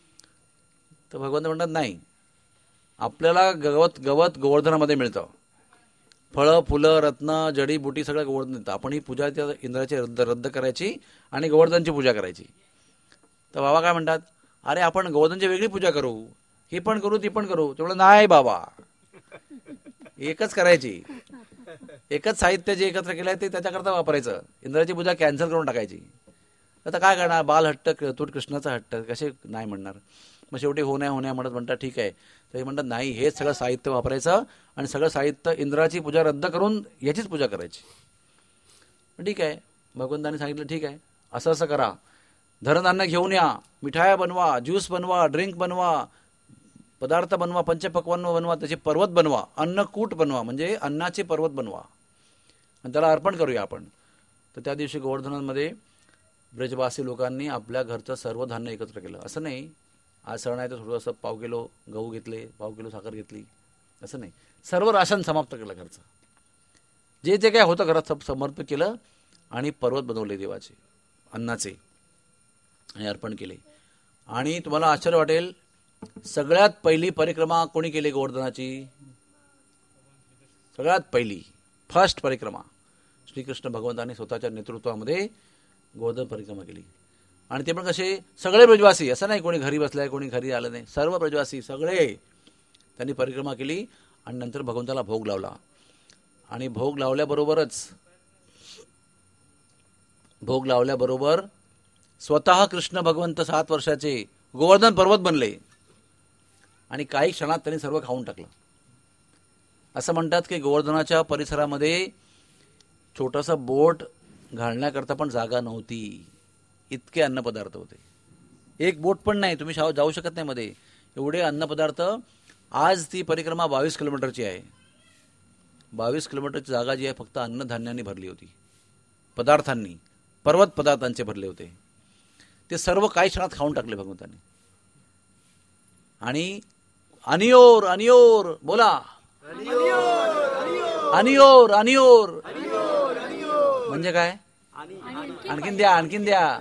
तर भगवंत म्हणतात नाही, आपल्याला गवत गवत गोवर्धनामध्ये मिळतं, फळं फुलं रत्न जडीबुटी सगळं गोवर्धन येतं. आपण ही पूजा त्या इंद्राची रद्द रद्द करायची आणि गोवर्धनची पूजा करायची. तर बाबा काय म्हणतात, अरे आपण गोवर्धनची वेगळी पूजा करू, ही पण करू ती पण करू. तेवढं नाही बाबा, एकच करायची. एकच साहित्य जे एकत्र केलं आहे ते त्याच्याकरता वापरायचं. इंद्राची पूजा कॅन्सल करून टाकायची. आता काय करणार, बाल हट्ट, तूट कृष्णाचा हट्ट, कसे नाही म्हणणार. मग शेवटी होण्या होण्या म्हणत म्हणतात ठीक आहे. तरी म्हणतात नाही, हेच सगळं साहित्य वापरायचं आणि सगळं साहित्य इंद्राची पूजा रद्द करून याचीच पूजा करायची. ठीक आहे, भगवंतांनी सांगितलं ठीक आहे, असं असं करा. धनधान्य घेऊन या, मिठाया बनवा, ज्यूस बनवा, ड्रिंक बनवा, पदार्थ बनवा, पंचपक्वान्न बनवा, त्याचे पर्वत बनवा, अन्नकूट बनवा, म्हणजे अन्नाचे पर्वत बनवा आणि त्याला अर्पण करूया आपण. तर त्या दिवशी गोवर्धनामध्ये ब्रजवासी लोकांनी आपल्या घरचं सर्व धान्य एकत्र केलं. असं नाही आज सण आहे तर थोडंसं पाव किलो गहू घेतले, पाव किलो साखर घेतली, असं नाही. सर्व राशन समाप्त केलं घरचं. जे जे काय होतं घरात सब समर्पित केलं आणि पर्वत बनवले देवाचे अन्नाचे आणि अर्पण केले. आणि तुम्हाला आश्चर्य वाटेल, सगळ्यात पहिली परिक्रमा कोणी केली गोवर्धनाची? सगळ्यात पहिली फर्स्ट परिक्रमा श्रीकृष्ण भगवंतांनी स्वतःच्या नेतृत्वामध्ये गोवर्धन परिक्रमा केली. आणि ते पण कसे, सगळे ब्रजवासी, असं नाही कोणी घरी बसलाय कोणी घरी आलं नाही, सर्व ब्रजवासी सगळे त्यांनी परिक्रमा केली. आणि नंतर भगवंताला भोग लावला. आणि भोग लावल्याबरोबरच भोग लावल्याबरोबर स्वतः कृष्ण भगवंत सात वर्षाचे गोवर्धन पर्वत बनले आणि काही क्षणात त्यांनी सर्व खाऊन टाकलं. असं म्हणतात की गोवर्धनाच्या परिसरामध्ये छोटंसं बोट घालण्याकरता पण जागा नव्हती, इतके अन्नपदार्थ होते. एक बोट पण नाही, तुम्ही जाऊ शकत नाही मध्ये, एवढे अन्नपदार्थ. आज ती परिक्रमा बावीस किलोमीटरची आहे. बावीस किलोमीटरची जागा जी आहे फक्त अन्नधान्यांनी भरली होती, पदार्थांनी, पर्वत पदार्थांचे भरले होते. ते सर्व काही क्षणात खाऊन टाकले भगवंतांनी. आणि अनियोर अनियोर बोला, अनियोर अनियोर म्हणजे काय, आणखीन द्या आणखीन द्या.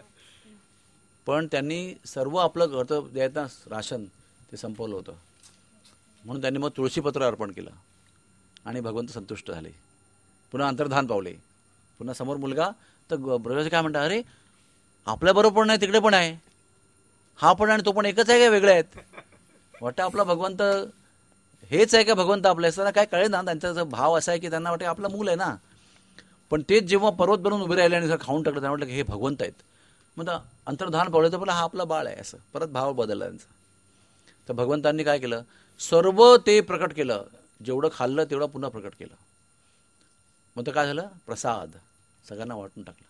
पण त्यांनी सर्व आपलं घरचं द्यायचं राशन ते संपवलं होतं. म्हणून त्यांनी मग तुळशीपत्र अर्पण केलं आणि भगवंत संतुष्ट झाले. पुन्हा अंतर्धान पावले. पुन्हा समोर मुलगा, तर ब्रह्मचारी काय म्हणतात, अरे आपल्याबरोबर पण नाही तिकडे पण आहे, हा पण आणि तो पण एकच आहे का, वेगळे आहेत वाटतं. आपला भगवंत हेच आहे का भगवंत आपल्या, असताना काय कळेल ना. त्यांचा भाव असा आहे की त्यांना वाटते आपलं मूल आहे ना. पण तेच जेव्हा पर्वत बनवून उभे राहिले आणि खाऊन टाकलं, त्यांना वाटलं की हे भगवंत आहेत. मग अंतर्धान पावलं तर बोला हा आपला बाळ आहे, असं परत भाव बदलला त्यांचा. तर भगवंतांनी काय केलं, सर्व ते प्रकट केलं, जेवढं खाल्लं तेवढं पुन्हा प्रकट केलं. मग तर काय झालं, प्रसाद सगळ्यांना वाटून टाकला.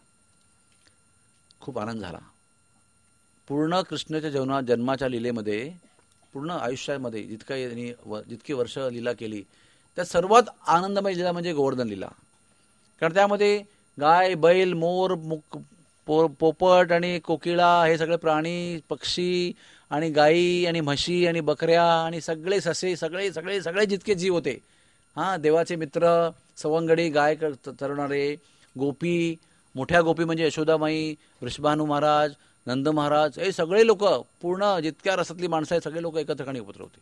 खूप आनंद झाला. पूर्ण कृष्णाच्या जन्मा जन्माच्या लीलेमध्ये, पूर्ण आयुष्यामध्ये जितका जितकी वर्ष लीला केली, त्यात सर्वात आनंदमय लीला म्हणजे गोवर्धन लीला. कारण त्यामध्ये गाय, बैल, मोर, मुक पो पोपट आणि कोकिळा हे सगळे प्राणी, पक्षी आणि गायी आणि म्हशी आणि बकऱ्या आणि सगळे ससे, सगळे सगळे सगळे जितके जीव होते, हां, देवाचे मित्र, सवंगडी, गाय चरणारे, गोपी, मोठ्या गोपी म्हणजे यशोदामाई, वृषभानू महाराज, नंद महाराज, हे सगळे लोक, पूर्ण जितक्या रसातली माणसं आहेत सगळे लोक एका ठिकाणी एकत्र होते.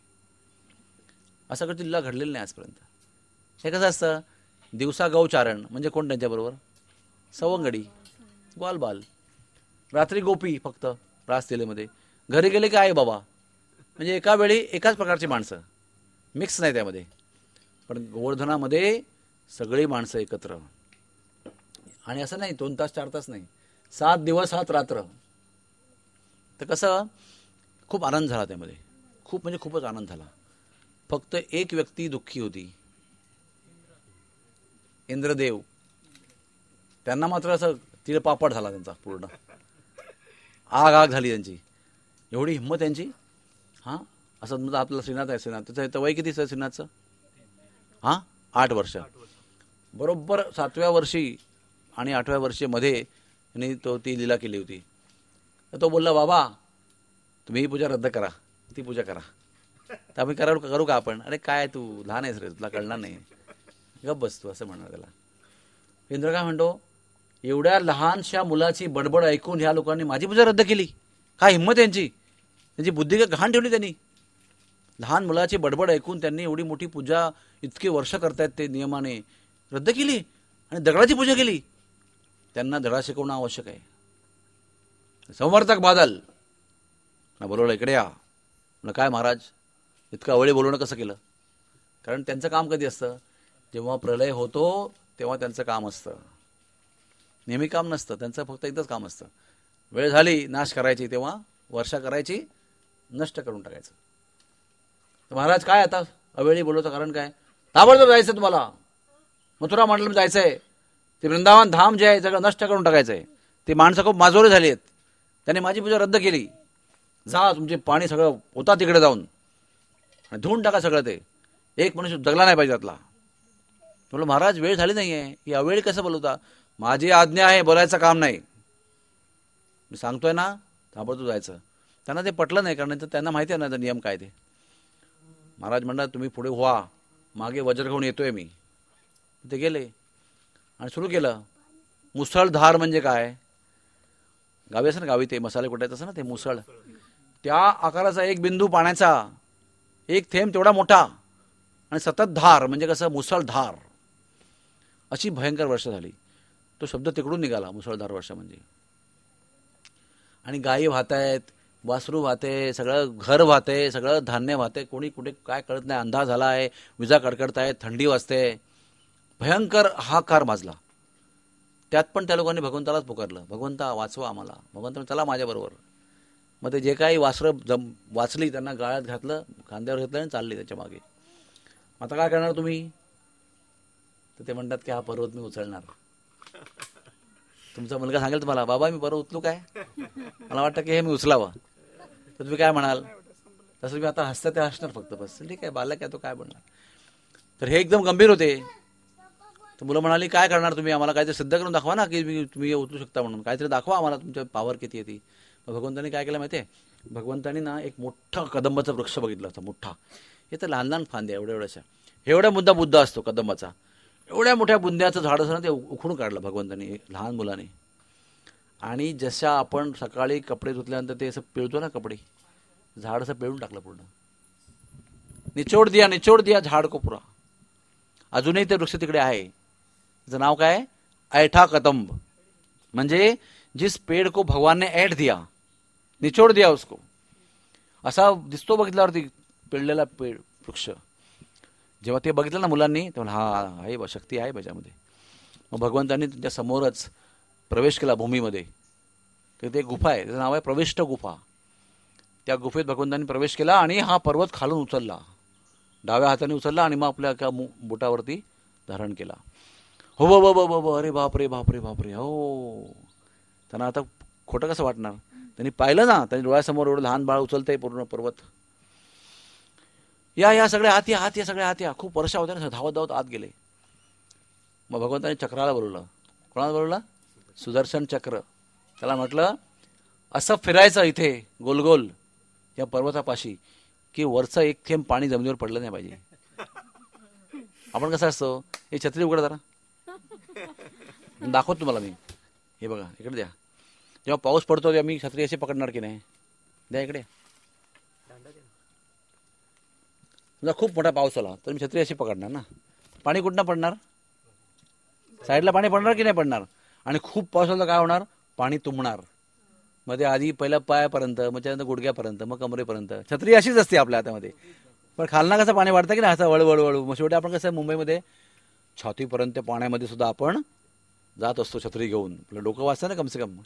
असं कधी लीला घडलेलं नाही आजपर्यंत. हे कसं असतं, दिवसा गौचारण म्हणजे कोण त्यांच्याबरोबर, सवंगडी, ग्वालबाल, रात्री गोपी फक्त रासलीलेमध्ये, घरी गेले की आई बाबा, म्हणजे एका वेळी एकाच प्रकारची माणसं, मिक्स नाही त्यामध्ये. पण गोवर्धनामध्ये सगळी माणसं एकत्र. आणि असं नाही दोन तास चार तास नाही, सात दिवस सात रात्र. तर कसं खूप आनंद झाला त्यामध्ये, खूप म्हणजे खूपच आनंद झाला. फक्त एक व्यक्ती दुःखी होती, इंद्रदेव. त्यांना मात्र असं तिळपापड झाला त्यांचा, पूर्ण आग आग झाली त्यांची. एवढी हिंमत त्यांची. हां, असं म्हणजे आपलं श्रीनाथ आहे, श्रीनाथ त्याचं वय किती सर श्रीनाथचं? हां, आठ वर्ष. बरोबर सातव्या वर्षी आणि आठव्या वर्षी मध्ये यांनी तो ती लीला केली होती. तर तो बोलला, बाबा तुम्ही ही पूजा रद्द करा, ती पूजा करा. तर आम्ही करू करू का आपण? अरे काय तू लहान आहेस रे, तुला कळणार नाही, गप बस तू, असं म्हणणार त्याला. इंद्र काय म्हणतो, एवढ्या लहानशा मुलाची बडबड ऐकून ह्या लोकांनी माझी पूजा रद्द केली, काय हिंमत यांची, त्यांची बुद्धी का घाण ठेवली त्यांनी. लहान मुलाची बडबड ऐकून त्यांनी एवढी मोठी पूजा इतके वर्ष करतायत ते नियमाने रद्द केली आणि दगडाची पूजा केली. त्यांना धडा शिकवणं आवश्यक आहे. संवर्तक बादल ना बोलवलं, इकडे या ना. काय महाराज इतकं अवळी बोलवणं कसं केलं? कारण त्यांचं काम कधी असतं, जेव्हा प्रलय होतो तेव्हा त्यांचं काम असतं, नेहमी काम नसतं त्यांचं, फक्त एकदाच काम असतं. वेळ झाली नाश करायची तेव्हा वर्षा करायची, नष्ट करून टाकायचं. तर महाराज काय आता अवेळी बोलवतं कारण काय? ताबडतोब जायचं तुम्हाला, मथुरा मंडलम जायचंय, ते वृंदावन धाम जे आहे सगळं नष्ट करून टाकायचंय. ते माणसं खूप माजोरे झाली आहेत, त्याने माझी पूजा रद्द केली. जा तुमचे पाणी सगळं होता तिकडे जाऊन आणि धुवून टाका सगळं, ते एक मनुष्य जगला नाही पाहिजे त्यातला. म्हटलं महाराज वेळ झाली नाही आहे, ही अवेळी कसं बोलवता? माझी आज्ञा आहे, बोलायचं काम नाही, मी सांगतोय ना ताबडतोब जायचं. त्यांना ते पटलं नाही, कारण त्यांना माहिती आहे ना नियम काय ते. महाराज म्हणतात तुम्ही पुढे व्हा, मागे वज्र घेऊन येतोय मी. ते गेले आणि सुरू केलं. मुसळधार म्हणजे काय? गावी असं ना, गावी ते मसाले कुटायचं असं ना, ते मुसळ, त्या आकाराचा एक बिंदू पाण्याचा, एक थेंब तेवढा मोठा, आणि सतत धार म्हणजे कसं, मुसळधार. अशी भयंकर वर्ष झाली. तो शब्द तिकडून निघाला, मुसळधार वर्ष म्हणजे. आणि गायी वाहत आहेत, वासरू वाहते, सगळं घर वाहते, सगळं धान्य वाहते, कोणी कुठे काय कळत नाही. अंधार झाला आहे, विजा कडकडत आहेत, थंडी वाजते, भयंकर हाकार माजला. त्यात पण त्या लोकांनी भगवंतालाच पुकारलं, भगवंता वाचवा आम्हाला, भगवंता चला माझ्याबरोबर. मग ते जे काही वासरं जम वाचली त्यांना गाळ्यात घातलं, खांद्यावर घेतलं आणि चालली त्याच्या मागे. आता काय करणार तुम्ही? तर ते म्हणतात की हा पर्वत मी उचलणार. तुमचा मुलगा सांगेल तुम्हाला, बाबा मी पर्वत उचलू काय, मला वाटतं की हे मी उचलावं. तर तुम्ही काय म्हणाल? तसं तुम्ही आता हसता ते हसणार फक्त, बस ठीक आहे, बालक आहे तो काय बोलणार. तर हे एकदम गंभीर होते. तर मुलं म्हणाली काय करणार तुम्ही, आम्हाला काहीतरी सिद्ध करून दाखवा ना की मी तुम्ही उचलू शकता म्हणून, काहीतरी दाखवा आम्हाला तुमच्या पॉवर किती आहे ती. मग भगवंतांनी काय केलं माहिती आहे? भगवंतांनी ना एक मोठा कदंबाचा वृक्ष बघितला होता, मोठा. हे तर लहान लहान फांद्या एवढ्या एवढ्याशा, एवढ्या मुद्दा बुद्धा असतो कदंबाचा, एवढ्या मोठ्या बुंद्याचं झाड असं ना, ते उखडून काढलं भगवंतांनी लहान मुलाने. आणि जशा आपण सकाळी कपडे धुतल्यानंतर ते असं पिळतो ना कपडे, झाड असं पिळून टाकलं पूर्ण. निचोड दिया निचोड दिया झाड को पुरा. अजूनही ते वृक्ष तिकडे आहे. त्याचं नाव काय? ऐठा कदंब. म्हणजे जिस पेड़ को भगवान ने ऐठ दिया, निचोड दिया उसको, असा दिसतो बघितल्यावरती पिळलेला पेड़ वृक्ष. जेव्हा ते बघितलं ना मुलांनी, तेव्हा हा आहे शक्ती आहे त्याच्यामध्ये. मग भगवंतांनी त्यांच्या समोरच प्रवेश केला भूमीमध्ये. तर ते गुफा आहे, त्याचं नाव आहे प्रविष्ट गुफा. त्या गुफेत भगवंतांनी प्रवेश केला आणि हा पर्वत खालून उचलला, डाव्या हाताने उचलला आणि मग आपल्या एका बोटावरती धारण केला. हो ब ब ब अरे बापरे बापरे बापरे. हो, त्यांना आता खोटं कसं वाटणार? त्यांनी पाहिलं ना, त्यांनी डोळ्यासमोर एवढं लहान बाळ उचलतंय पूर्ण पर्वत. या या सगळ्या आत या, आत या सगळ्या आत या. खूप वर्षा होत्या ना, धावत धावत आत गेले. मग भगवंतांनी चक्राला बोलवलं. कोणाला बोलवलं? सुदर्शन चक्र. त्याला म्हटलं असं फिरायचं इथे गोलगोल या पर्वतापाशी की वरचं एक थेंब पाणी जमिनीवर पडलं नाही पाहिजे. आपण कसं असतो, हे छत्री उघडा जरा, दाखवतो तुम्हाला मी. हे बघा इकडे द्या. जेव्हा पाऊस पडतो तेव्हा मी छत्री अशी पकडणार की नाही? द्या इकडे. समजा खूप मोठा पाऊस आला तर मी छत्री अशी पकडणार ना, पाणी कुठनं पडणार? साईडला पाणी पडणार की नाही पडणार? आणि खूप पाऊस आला तर काय होणार? पाणी तुंबणार. मग ते आधी पहिल्या पायापर्यंत, मग त्यानंतर गुडघ्यापर्यंत, मग कमरेपर्यंत. छत्री अशीच असते आपल्या हातामध्ये, पण खालना कसं पाणी वाढतं की नाही, असं वळवळ वळू. मग शेवटी आपण कसं मुंबईमध्ये छातीपर्यंत पाण्यामध्ये सुद्धा आपण जात असतो छत्री घेऊन. आपलं डोकं वाचतं ना कमसे कम.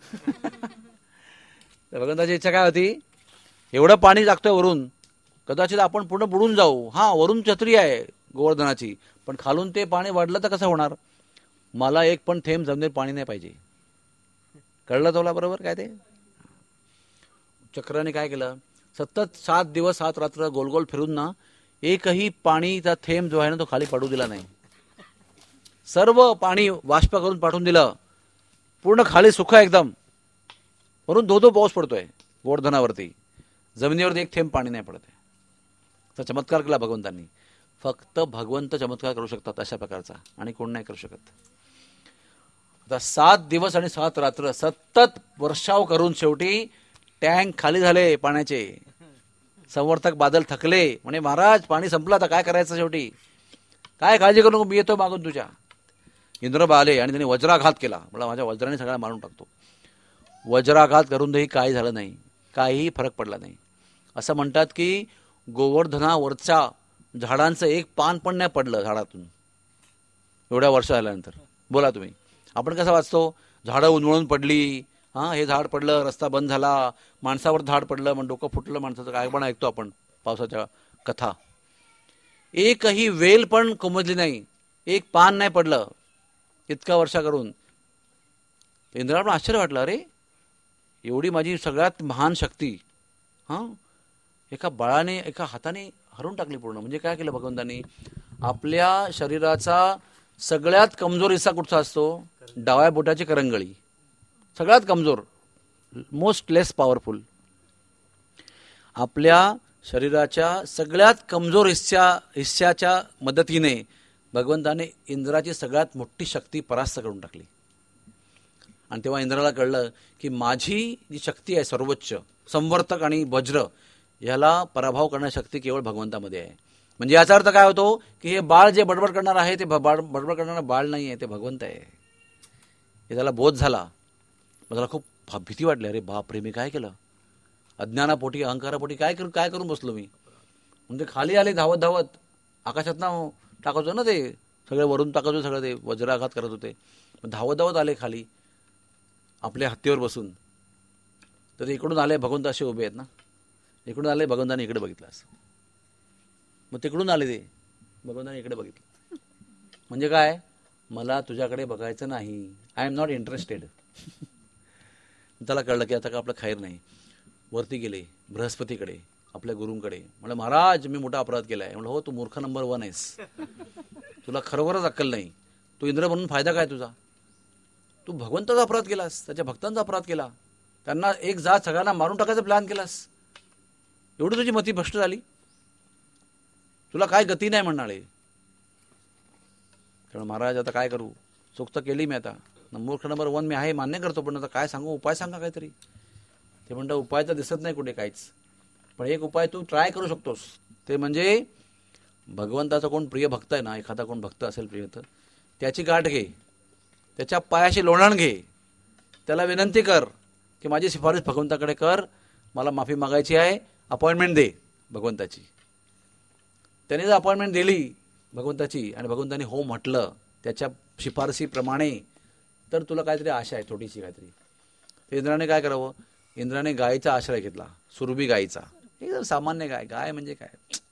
तर भगवंताची इच्छा काय होती? एवढं पाणी लागतोय वरून, कदाचित आपण पूर्ण बुडून जाऊ. हा, वरून छत्री आहे गोवर्धनाची, पण खालून ते पाणी वाढलं तर कसं होणार? मला एक पण थेंब जमिनीवर पाणी नाही पाहिजे. कळलं तुला बरोबर काय ते? चक्राने काय केलं? सतत सात दिवस सात रात्र गोलगोल फिरून ना, एकही पाणीचा थेंब जो आहे ना तो खाली पडू दिला नाही. सर्व पाणी वाष्प करून पाठवून दिलं. पूर्ण खाली सुख एकदम. वरून धो धो पाऊस पडतोय गोवर्धनावरती, जमिनीवरती एक थेंब पाणी नाही पडत आहे. तर चमत्कार केला भगवंतांनी. फक्त भगवंत चमत्कार करू शकतात अशा प्रकारचा, आणि कोण नाही करू शकत. आता सात दिवस आणि सात रात्र सतत वर्षाव करून शेवटी टँक खाली झाले पाण्याचे. संवर्धक बादल थकले, म्हणे महाराज पाणी संपलं, आता काय करायचं? शेवटी काय काळजी करू नको, मी येतो मागून तुझ्या. इंद्रबा आले आणि त्यांनी वज्राघात केला. मला माझ्या वज्राने सगळ्या मारून टाकतो. वज्राघात करूनही काही झालं नाही, काहीही फरक पडला नाही. असं म्हणतात की गोवर्धनावरच्या झाडांचं एक पान पण नाही पडलं झाडातून. एवढ्या वर्ष झाल्यानंतर. बोला तुम्ही, आपण कसं वाचतो, झाडं उन्मळून पडली, हां हे झाड पडलं, रस्ता बंद झाला, माणसावर झाड पडलं, मग डोकं फुटलं माणसाचं, काय पण ऐकतो आपण पावसाच्या कथा. एकही वेल पण कोमजली नाही, एक पान नाही पडलं इतका वर्षा करून. इंद्राला पण आश्चर्य वाटलं, अरे एवढी माझी सगळ्यात महान शक्ती हां एका बळाने, एका हाताने हरून टाकली पूर्ण. म्हणजे काय केलं भगवंतांनी, आपल्या शरीराचा सगळ्यात कमजोर हिस्सा कुठचा असतो, डाव्या बोटाची करंगळी, सगळ्यात कमजोर, मोस्ट लेस पॉवरफुल. आपल्या शरीराच्या सगळ्यात कमजोर हिस्सा हिस्साच्या मदतीने भगवंताने इंद्राची सगळ्यात मोठी शक्ती परास्त करून टाकली. आणि तेव्हा इंद्राला कळलं की माझी जी शक्ती आहे सर्वोच्च, संवर्तक आणि वज्र, याला पराभव करण्याची शक्ती केवळ भगवंतामध्ये आहे. म्हणजे याचा अर्थ काय होतो की हे बाळ जे बडबड करणार आहे ते बाळ बडबड करणारा बाळ नाही आहे, ते भगवंत आहे. हे त्याला बोध झाला. मग त्याला खूप भीती वाटली, अरे बापरे मी काय केलं, अज्ञानापोटी अहंकारापोटी काय करू काय करून बसलो मी. म्हणजे खाली आले धावत धावत, आकाशात ना टाकायचो ना ते सगळे, वरून टाकायचो सगळं, ते वज्राघात करत होते, धावत धावत आले खाली आपल्या हत्तीवर बसून. तर इकडून आले भगवंत असे उभे आहेत ना, इकडून आले भगवंताने इकडे बघितलं असं, मग तिकडून आले ते भगवंताने इकडे बघितलं. म्हणजे काय, मला तुझ्याकडे बघायचं नाही, आय एम नॉट इंटरेस्टेड. त्याला कळलं की आता का आपलं खैर नाही. वरती गेले बृहस्पतीकडे, आपल्या गुरूंकडे. म्हणलं महाराज मी मोठा अपराध केला आहे. म्हणलं हो, तू मूर्ख नंबर वन आहेस, तुला खरोखरच अक्कल नाही, तू इंद्र म्हणून फायदा काय तुझा, तू भगवंताचा अपराध केलास, त्याच्या भक्तांचा अपराध केला, त्यांना एक जात सगळ्यांना मारून टाकायचा प्लॅन केलास, एवढी तुझी मती भ्रष्ट झाली, तुला काय गती नाही म्हणाले. कारण महाराज आता काय करू, चूक तर केली मी, आता मूर्ख नंबर वन मी आहे मान्य करतो, पण आता काय सांगू, उपाय सांगा काहीतरी. ते म्हणतात उपाय तर दिसत नाही कुठे काहीच, पण एक उपाय तू ट्राय करू शकतोस, ते म्हणजे भगवंताचा कोण प्रिय भक्त आहे ना, एखादा कोण भक्त असेल प्रिय, तर त्याची गाठ घे, त्याच्या पायाशी लोणण घे, त्याला विनंती कर की माझी शिफारस भगवंताकडे कर, मला माफी मागायची आहे, अपॉइंटमेंट दे भगवंताची. त्याने जर अपॉइंटमेंट दिली भगवंताची आणि भगवंताने हो म्हटलं त्याच्या शिफारसीप्रमाणे, तर तुला काहीतरी आशा आहे छोटीशी काहीतरी. तर इंद्राने काय करावं, इंद्राने गायीचा आश्रय घेतला, सुरभी गायीचा. हे जर सामान्य गाय, गाय म्हणजे काय,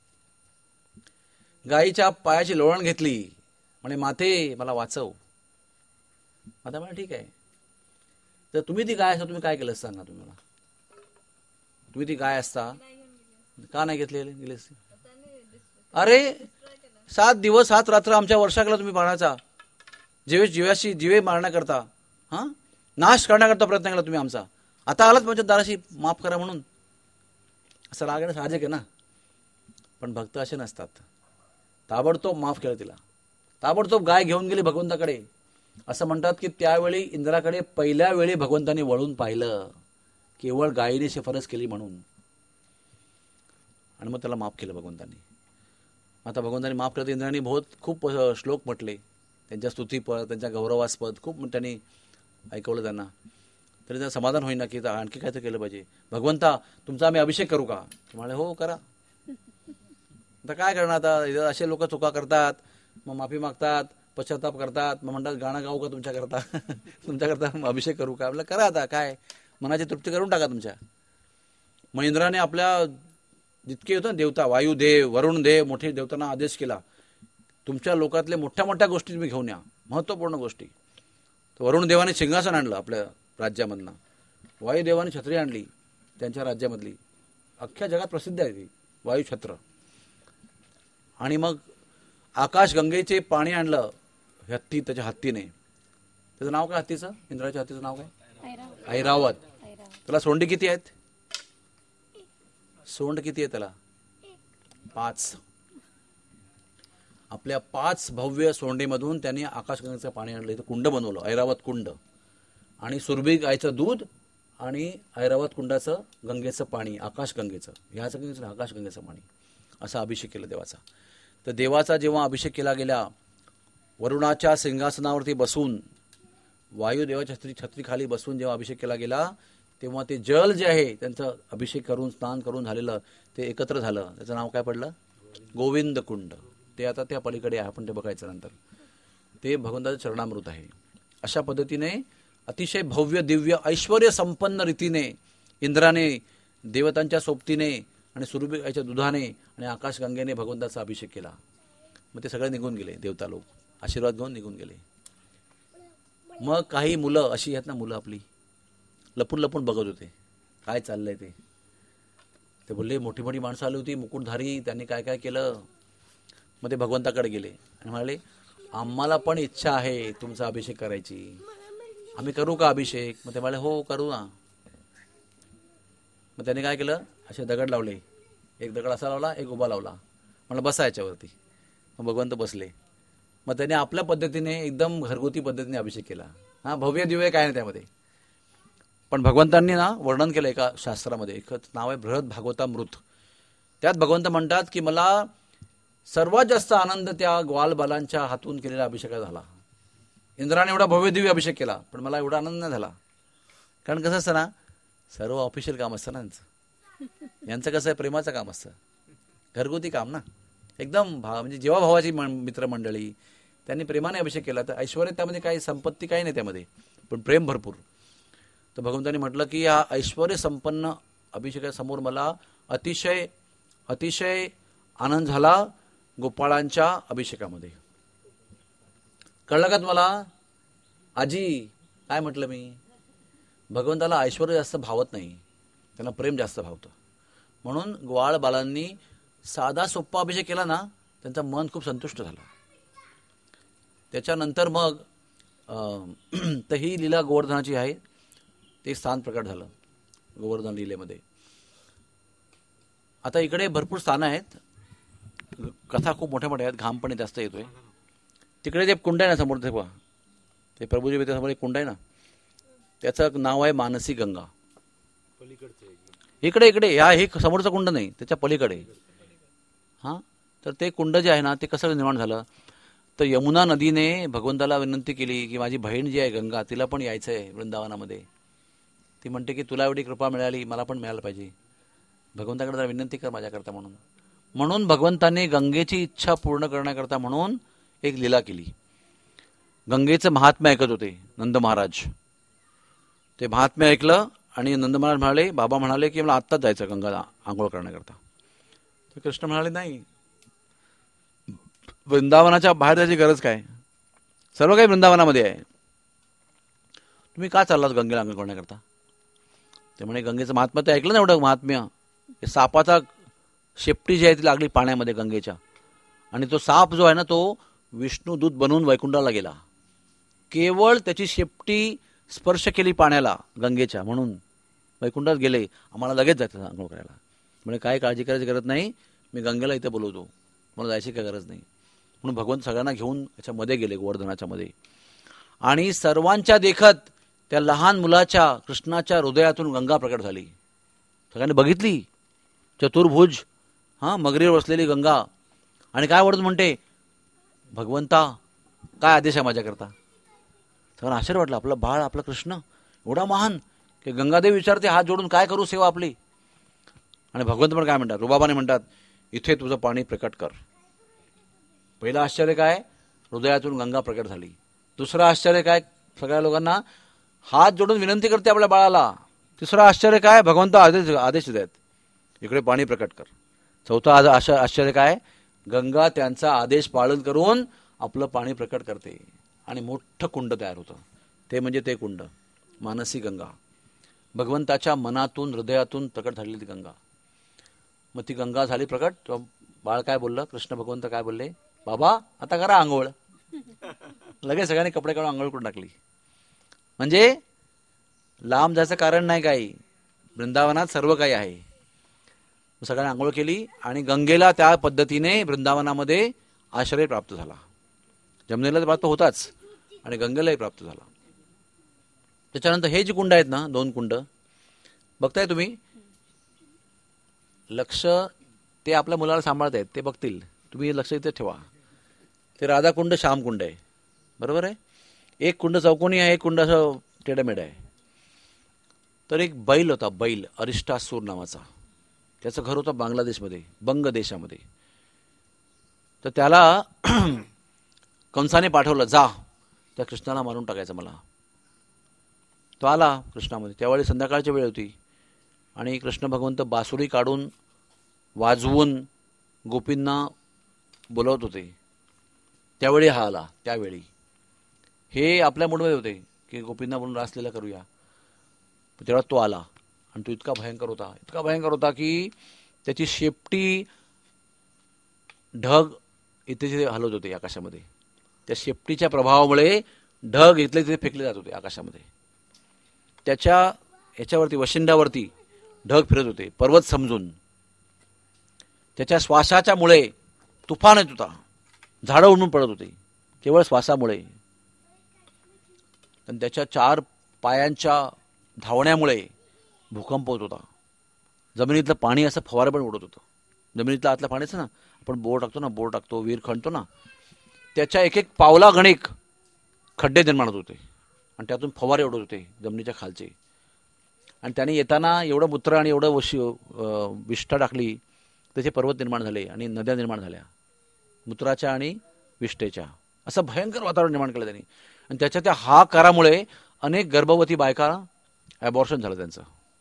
गायीच्या पायाची लोळण घेतली, म्हणे माते मला वाचव. आता मला ठीक आहे, तर तुम्ही ती गाय असता तुम्ही काय केलं सांगा, तुम्हाला तुम्ही ती गाय असता का नाही घेतली गेली असती. अरे सात दिवस सात रात्र आमच्या वर्षा केला तुम्ही पाण्याचा, जीवे जीवाशी जीवे मारण्याकरता, हां नाश करण्याकरता प्रयत्न केला तुम्ही आमचा, आता आलात माझ्या दाराशी माफ करा म्हणून. असं राग येणं साहजिक आहे ना, पण भक्त असे नसतात. ताबडतोब माफ केलं तिला, ताबडतोब गाय घेऊन गेली भगवंताकडे. असं म्हणतात की त्यावेळी इंद्राकडे पहिल्या वेळी भगवंतांनी वळून पाहिलं, केवळ गायीने शिफारस केली म्हणून, आणि मग त्याला माफ केलं भगवंतांनी. आता भगवंतांनी माफ केलं, इंद्राने बहुत खूप श्लोक म्हटले, त्यांच्या स्तुतीपद, त्यांच्या गौरवास्पद खूप त्यांनी ऐकवलं त्यांना. तरी त्यांना समाधान होईना की आणखी काय तर केलं पाहिजे. भगवंता तुमचा आम्ही अभिषेक करू का, म्हणाले हो करा. आता काय करणार, आता असे लोक चुका करतात, मग माफी मागतात, पश्चाताप करतात, मग म्हणतात गाणं गाऊ का तुमच्याकरता, तुमच्याकरता अभिषेक करू का, आपलं करा, आता काय मनाची तृप्ती करून टाका तुमच्या. मग इंद्राने आपल्या जितके होतं देवता, वायुदेव, वरुण देव, मोठे देवतांना आदेश केला, तुमच्या लोकातले मोठ्या मोठ्या गोष्टी तुम्ही घेऊन या, महत्त्वपूर्ण गोष्टी. तर वरुण देवाने सिंहासन आणलं आपल्या राज्यामधनं, वायुदेवाने छत्री आणली त्यांच्या राज्यामधली, अख्ख्या जगात प्रसिद्ध आहे ती वायुछत्र. आणि मग आकाश गंगेचे पाणी आणलं हत्ती, त्याच्या हत्तीने. त्याचं नाव काय हत्तीचं, इंद्राच्या हत्तीचं नाव काय, ऐरावत. त्याला सोंडी किती आहेत, सोंड किती आहे त्याला, पाच. आपल्या पाच भव्य सोंडीमधून त्यांनी आकाशगंगेचं पाणी आणलं, इथं कुंड बनवलं, ऐरावत कुंड. आणि सुरभी गायचं दूध आणि ऐरावत कुंडाचं गंगेचं पाणी, आकाशगंगेचं, ह्याचं गंगेचं आकाशगंगेचं पाणी, असा अभिषेक केला देवाचा. तर देवाचा जेव्हा अभिषेक केला गेला, वरुणाच्या सिंहासनावरती बसून, वायुदेवाच्या छत्री छत्रीखाली बसून जेव्हा अभिषेक केला गेला, तेव्हा ते जल जे आहे त्यांचं अभिषेक करून स्नान करून झालेलं ते एकत्र झालं, त्याचं नाव काय पडलं, गोविंद कुंड. ते आता त्या पलीकडे आहे, आपण ते बघायचं नंतर. ते भगवंताचं चरणामृत आहे. अशा पद्धतीने अतिशय भव्य दिव्य ऐश्वर संपन्न रीतीने इंद्राने देवतांच्या सोबतीने आणि सुरभीच्या दुधाने आणि आकाशगंगेने भगवंताचा अभिषेक केला. मग ते सगळे निघून गेले. देवता लोक आशीर्वाद घेऊन निघून गेले. मग काही मुलं अशी आहेत ना, मुलं आपली लपून लपून बघत होते काय चाललंय ते. ते बोलले मोठी मोठी माणसं आली होती मुकुटधारी, त्यांनी काय काय केलं. मग ते भगवंताकडे गेले आणि म्हणाले आम्हाला पण इच्छा आहे तुमचा अभिषेक करायची, आम्ही करू का अभिषेक. मग ते म्हणाले हो करू ना. मग त्याने काय केलं, असे दगड लावले, एक दगड असा लावला एक उभा लावला, म्हणलं बसा याच्यावरती. मग भगवंत बसले. मग त्याने आपल्या पद्धतीने एकदम घरगुती पद्धतीने अभिषेक केला. हा भव्य दिव्य काय नाही त्यामध्ये, पण भगवंतांनी ना वर्णन केलं एका शास्त्रामध्ये, एक नाव आहे बृहद भागवतामृत. त्यात भगवंत म्हणतात की मला सर्वात जास्त आनंद त्या ग्वालबालांच्या हातून केलेल्या अभिषेकात झाला. इंद्राने एवढा भव्य दिव्य अभिषेक केला पण मला एवढा आनंद नाही झाला. कारण कसं असतं ना, सर्व ऑफिशियल काम असतं ना यांचं. यांचं कसं आहे, प्रेमाचं काम असतं, घरगुती काम ना, एकदम भाव म्हणजे जेव्हा भावाची मित्रमंडळी त्यांनी प्रेमाने अभिषेक केला तर ऐश्वर्य त्यामध्ये काही संपत्ती काही नाही त्यामध्ये, पण प्रेम भरपूर. तर भगवंतांनी म्हटलं की या ऐश्वर्य संपन्न अभिषेकासमोर मला अतिशय अतिशय आनंद झाला गोपाळांच्या अभिषेकामध्ये. कळलं का तुम्हाला आजी काय म्हटलं मी? भगवंताला ऐश्वर्य जास्त भावत नाही, त्यांना प्रेम जास्त भावतं. म्हणून ग्वाळ बालांनी साधा सोप्पा अभिषेक केला ना, त्यांचं मन खूप संतुष्ट झालं. त्याच्यानंतर मग तर ही लीला गोवर्धनाची आहे, ते स्थान प्रकट झालं गोवर्धन लीलेमध्ये. आता इकडे भरपूर स्थानं आहेत, कथा खूप मोठ्या मोठ्या आहेत, घाम पण जास्त येतोय. तिकडे जे कुंड आहे ना समोर, ते पहा ते प्रभूजी समोर एक कुंड आहे ना, त्याचं नाव आहे मानसी गंगा. इकडे इकडे ह्या हे समोरचं कुंड नाही, त्याच्या पलीकडे. हां, तर ते कुंड जे आहे ना ते कसं निर्माण झालं, तर यमुना नदीने भगवंताला विनंती केली की माझी बहीण जी आहे गंगा, तिला पण यायचं आहे वृंदावनामध्ये. ती म्हणते की तुला एवढी कृपा मिळाली, मला पण मिळायला पाहिजे, भगवंताकडे जरा विनंती कर माझ्याकरता. म्हणून म्हणून भगवंताने गंगेची इच्छा पूर्ण करण्याकरता म्हणून एक लीला केली. गंगेचं महात्म्य ऐकत होते नंद महाराज. ते महात्म्य ऐकलं आणि नंद महाराज म्हणाले, बाबा म्हणाले की मला आत्ताच जायचं गंगा आंघोळ करण्याकरता. तर कृष्ण म्हणाले नाही, वृंदावनाच्या बाहेर जायची गरज काय, सर्व काही वृंदावनामध्ये आहे, तुम्ही का चाललात गंगेला आंघोळ करण्याकरता. ते म्हणे गंगेचं महात्म्य ते ऐकलं ना, एवढं महात्म्य, सापाचा शेपटी जी आहे ती लागली पाण्यामध्ये गंगेच्या, आणि तो साप जो आहे ना तो विष्णुदूत बनवून वैकुंठाला गेला. केवळ त्याची शेपटी स्पर्श केली पाण्याला गंगेच्या, म्हणून वैकुंठात गेले. आम्हाला लगेच जायचं आंघोळ करायला. म्हणजे काय काळजी करायची गरज नाही, मी गंगेला इथे बोलवतो, मला जायची काय गरज नाही. म्हणून भगवंत सगळ्यांना घेऊन याच्यामध्ये गेले गोवर्धनाच्या मध्ये. आणि सर्वांच्या देखत त्या लहान मुलाच्या कृष्णाच्या हृदयातून गंगा प्रकट झाली. सगळ्यांनी बघितली, चतुर्भुज हां मगरीवर बसलेली गंगा. आणि काय वडत म्हणते, भगवंता काय आदेश आहे माझ्याकरता. सगळ्यांना आश्चर्य वाटलं, आपलं बाळ आपलं कृष्ण एवढा महान की गंगादेवी विचारते हात जोडून काय करू सेवा आपली. आणि भगवंत पण काय म्हणतात, रुबाबाने म्हणतात इथे तुझं पाणी प्रकट कर. पहिलं आश्चर्य काय, हृदयातून गंगा प्रकट झाली. दुसरं आश्चर्य काय, सगळ्या लोकांना हात जोडून विनंती करते आपल्या बाळाला. तिसरं आश्चर्य काय, भगवंत आदेश आदेश देत इकडे पाणी प्रकट कर. चौथं आश्चर्य काय, गंगा त्यांचा आदेश पालन करून आपलं पाणी प्रकट करते आणि मोठं कुंड तयार होतं. ते म्हणजे ते कुंड मानसी गंगा, भगवंताच्या मनातून हृदयातून प्रकट झालेली गंगा. मग ती गंगा झाली प्रकट. बाळ काय बोललं, कृष्ण भगवंत काय बोलले, बाबा आता करा आंघोळ. लगेच सगळ्यांनी कपडे काढून आंघोळ करून टाकली. म्हणजे लांब जायचं कारण नाही काही, वृंदावनात सर्व काही आहे. सगळ्यांनी आंघोळ केली आणि गंगेला त्या पद्धतीने वृंदावनामध्ये आश्रय प्राप्त झाला. जमनेला प्राप्त होताच आणि गंगेलाही प्राप्त झाला. त्याच्यानंतर हे जे कुंड आहेत ना, दोन कुंड बघताय तुम्ही, लक्ष ते आपल्या मुलाला सांभाळत आहेत, ते बघतील, तुम्ही लक्ष इथे ठेवा. ते राधाकुंड श्यामकुंड आहे, बरोबर आहे. एक कुंड चौकोनी आहे, एक कुंड असं टेढमेढ आहे. तर एक बैल होता, बैल अरिष्टासूर नावाचा, त्याचं घर होतं बांगलादेशमध्ये, बंग देशामध्ये. तर त्याला कंसाने पाठवलं, जा त्या कृष्णाला मारून टाकायचं मला. तो आला कृष्णामध्ये. त्यावेळी संध्याकाळची वेळ होती आणि कृष्ण भगवंत बासुरी काढून वाजवून गोपींना बोलवत होते. त्यावेळी हा आला. त्यावेळी हे आपल्या मूडमध्ये होते की गोपींना बोलून रासलीला करूया. तेव्हा तो आला आणि तो इतका भयंकर होता, इतका भयंकर होता की त्याची शेपटी ढग इथे तिथे हलवत होते आकाशामध्ये. त्या शेपटीच्या प्रभावामुळे ढग इथले तिथे फेकले जात होते आकाशामध्ये. त्याच्या ह्याच्यावरती वशिंडावरती ढग फिरत होते पर्वत समजून. त्याच्या श्वासाच्या मुळे तुफान येत होता, झाडं उडून पडत होते केवळ श्वासामुळे. आणि त्याच्या चार पायांच्या धावण्यामुळे भूकंप होत होता. जमिनीतलं पाणी असं फवारे पण उडत होतं. जमिनीतलं आतलं पाणीच ना, आपण बोर टाकतो ना, बोर टाकतो विहीर खणतो ना, त्याच्या एक एक पावला गणिक खड्डे निर्माण होत होते आणि त्यातून फवारे उडत होते जमिनीच्या खालचे. आणि त्याने येताना एवढं मूत्र आणि एवढं वशी विष्ठा टाकली, त्याचे पर्वत निर्माण झाले आणि नद्या निर्माण झाल्या मूत्राच्या आणि विष्ठेच्या. असं भयंकर वातावरण निर्माण केलं त्यांनी. आणि त्याच्या त्या हाकारामुळे अनेक गर्भवती बायका ॲबॉर्शन झालं त्यांचं.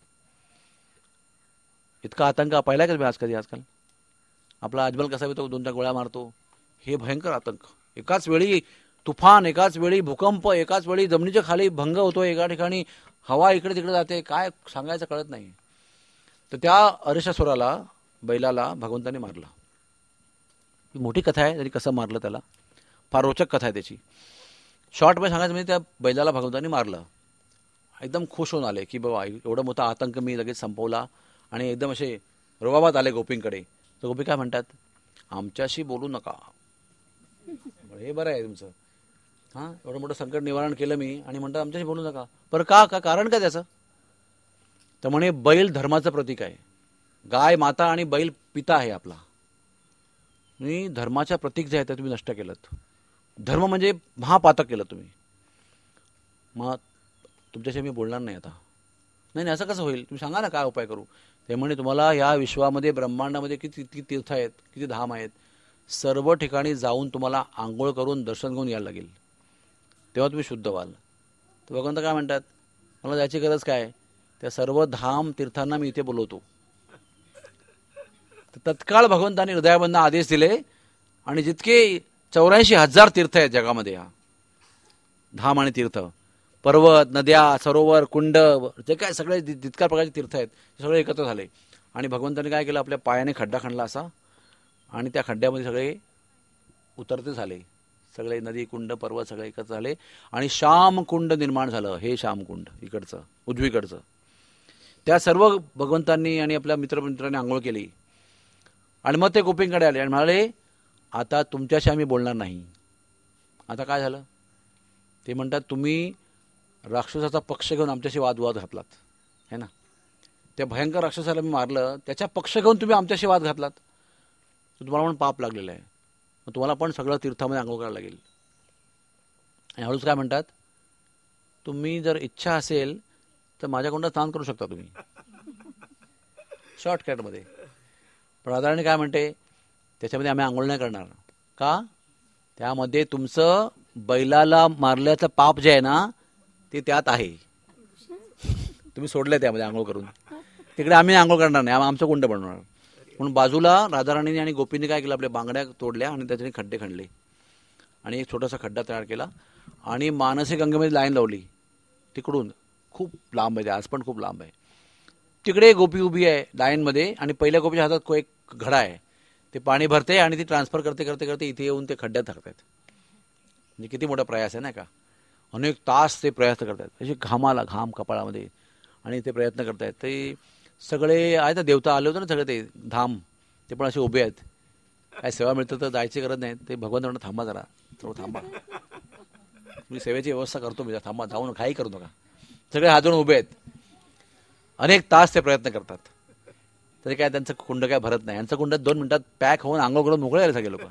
इतका आतंक पाहिला का तुम्ही आज कधी? आजकाल आपला अजमल कसा येतो, दोन चार गोळ्या मारतो, हे भयंकर आतंक. एकाच वेळी तुफान, एकाच वेळी भूकंप, एकाच वेळी जमिनीच्या खाली भंग होतो, एका ठिकाणी हवा इकडे तिकडे जाते, काय सांगायचं कळत नाही. तर त्या अरिशासुराला, बैलाला भगवंताने मारलं. मोठी कथा आहे, तरी कसं मारलं त्याला, फार रोचक कथा आहे त्याची. शॉर्टमध्ये सांगायचं म्हणजे त्या बैलाला भगवंताने मारलं. एकदम खुश होऊन आले की बाबा एवढा मोठा आतंक मी लगेच संपवला. आणि एकदम असे रुबाबात आले गोपींकडे. तर गोपी काय म्हणतात, आमच्याशी बोलू नका. हे बरं आहे तुमचं, हां एवढं मोठं संकट निवारण केलं मी आणि म्हणतात आमच्याशी बोलू नका. बरं का का कारण काय त्याचं? तर म्हणे बैल धर्माचं प्रतीक आहे. गाय माता आणि बैल पिता आहे आपला. आणि धर्माच्या प्रतीक जे आहे ते तुम्ही नष्ट केलं. धर्म म्हणजे महापातक केलं तुम्ही. मग तुमच्याशी मी बोलणार नाही आता. नाही नाही असं कसं होईल, तुम्ही सांगा ना काय उपाय करू. ते म्हणे तुम्हाला या विश्वामध्ये ब्रह्मांडामध्ये किती किती तीर्थ आहेत, किती धाम आहेत, सर्व ठिकाणी जाऊन तुम्हाला आंघोळ करून दर्शन घेऊन यायला लागेल, तेव्हा तुम्ही शुद्ध व्हाल. तर भगवंत काय म्हणतात, मला जायची गरज काय, त्या सर्व धाम तीर्थांना मी इथे बोलवतो. तर तत्काळ भगवंतांनी हृदयाबंध आदेश दिले आणि जितके चौऱ्याऐंशी हजार तीर्थ आहेत जगामध्ये, हा धाम आणि तीर्थ, पर्वत, नद्या, सरोवर, कुंड, जे काय सगळे जितक्या प्रकारचे तीर्थ आहेत ते सगळे एकत्र झाले. आणि भगवंतांनी काय केलं, आपल्या पायाने खड्डा खणला असा आणि त्या खड्ड्यामध्ये सगळे उतरते झाले. सगळे नदी, कुंड, पर्वत सगळे एकत्र झाले आणि श्यामकुंड निर्माण झालं. हे श्यामकुंड इकडचं उजवीकडचं. त्या सर्व भगवंतांनी आणि आपल्या मित्रमित्रांनी आंघोळ केली आणि मग ते गोपींकडे आले आणि म्हणाले, आता तुमच्याशी आम्ही बोलणार नाही. आता काय झालं, ते म्हणतात तुम्ही राक्षसाचा पक्ष घेऊन आमच्याशी वादविवाद घातलात, है ना. त्या भयंकर राक्षसाला मी मारलं, त्याच्या पक्ष घेऊन तुम्ही आमच्याशी वाद घातलात, तर तुम्हाला पण पाप लागलेलं आहे. मग तुम्हाला पण सगळं तीर्थामध्ये आंघोळ करायला लागेल. आणि हळूच काय म्हणतात, तुम्ही जर इच्छा असेल तर माझ्याकडून स्नान करू शकता तुम्ही, शॉर्टकटमध्ये. पण राधाराणी काय म्हणते, त्याच्यामध्ये आम्ही आंघोळ नाही करणार. का? त्यामध्ये तुमचं बैलाला मारल्याचं पाप जे आहे ना ते त्यात आहे, तुम्ही सोडलंय त्यामध्ये आंघोळ करून. तिकडे आम्ही आंघोळ करणार नाही, आमचं कुंड बनवणार. म्हणून बाजूला राधाराणीने आणि गोपींनी काय केलं, आपल्या बांगड्या तोडल्या आणि त्याच्याने खड्डे खणले आणि एक छोटासा खड्डा तयार केला आणि मानसी गंगेमध्ये लाईन लावली. तिकडून खूप लांब आहे, आज पण खूप लांब आहे. तिकडे गोपी उभी आहे लाईनमध्ये आणि पहिल्या गोपीच्या हातात एक घडा आहे, ते पाणी भरते आणि ती ट्रान्सफर करते करते करते इथे येऊन ते खड्ड्यात टाकतात. म्हणजे किती मोठा प्रयास आहे नाही का. अनेक तास ते प्रयत्न करतात, असे घामाला घाम कपाळामध्ये, आणि ते प्रयत्न करतायत. ते सगळे आहेत ना, देवता आले होते ना सगळे, ते धाम ते पण असे उभे आहेत. काय सेवा मिळतं तर जायची गरज नाही. ते भगवंत म्हणून थांबा जरा, थोडं थांबा, मी सेवेची व्यवस्था करतो, मी थांबा, जाऊन काही करू नका. सगळे हात जोडून उभे आहेत. अनेक तास ते प्रयत्न करतात, तरी काय त्यांचं कुंड काय भरत नाही. यांचं कुंड दोन मिनिटात पॅक होऊन आंघोळ करून मोकळे आले सगळे लोक.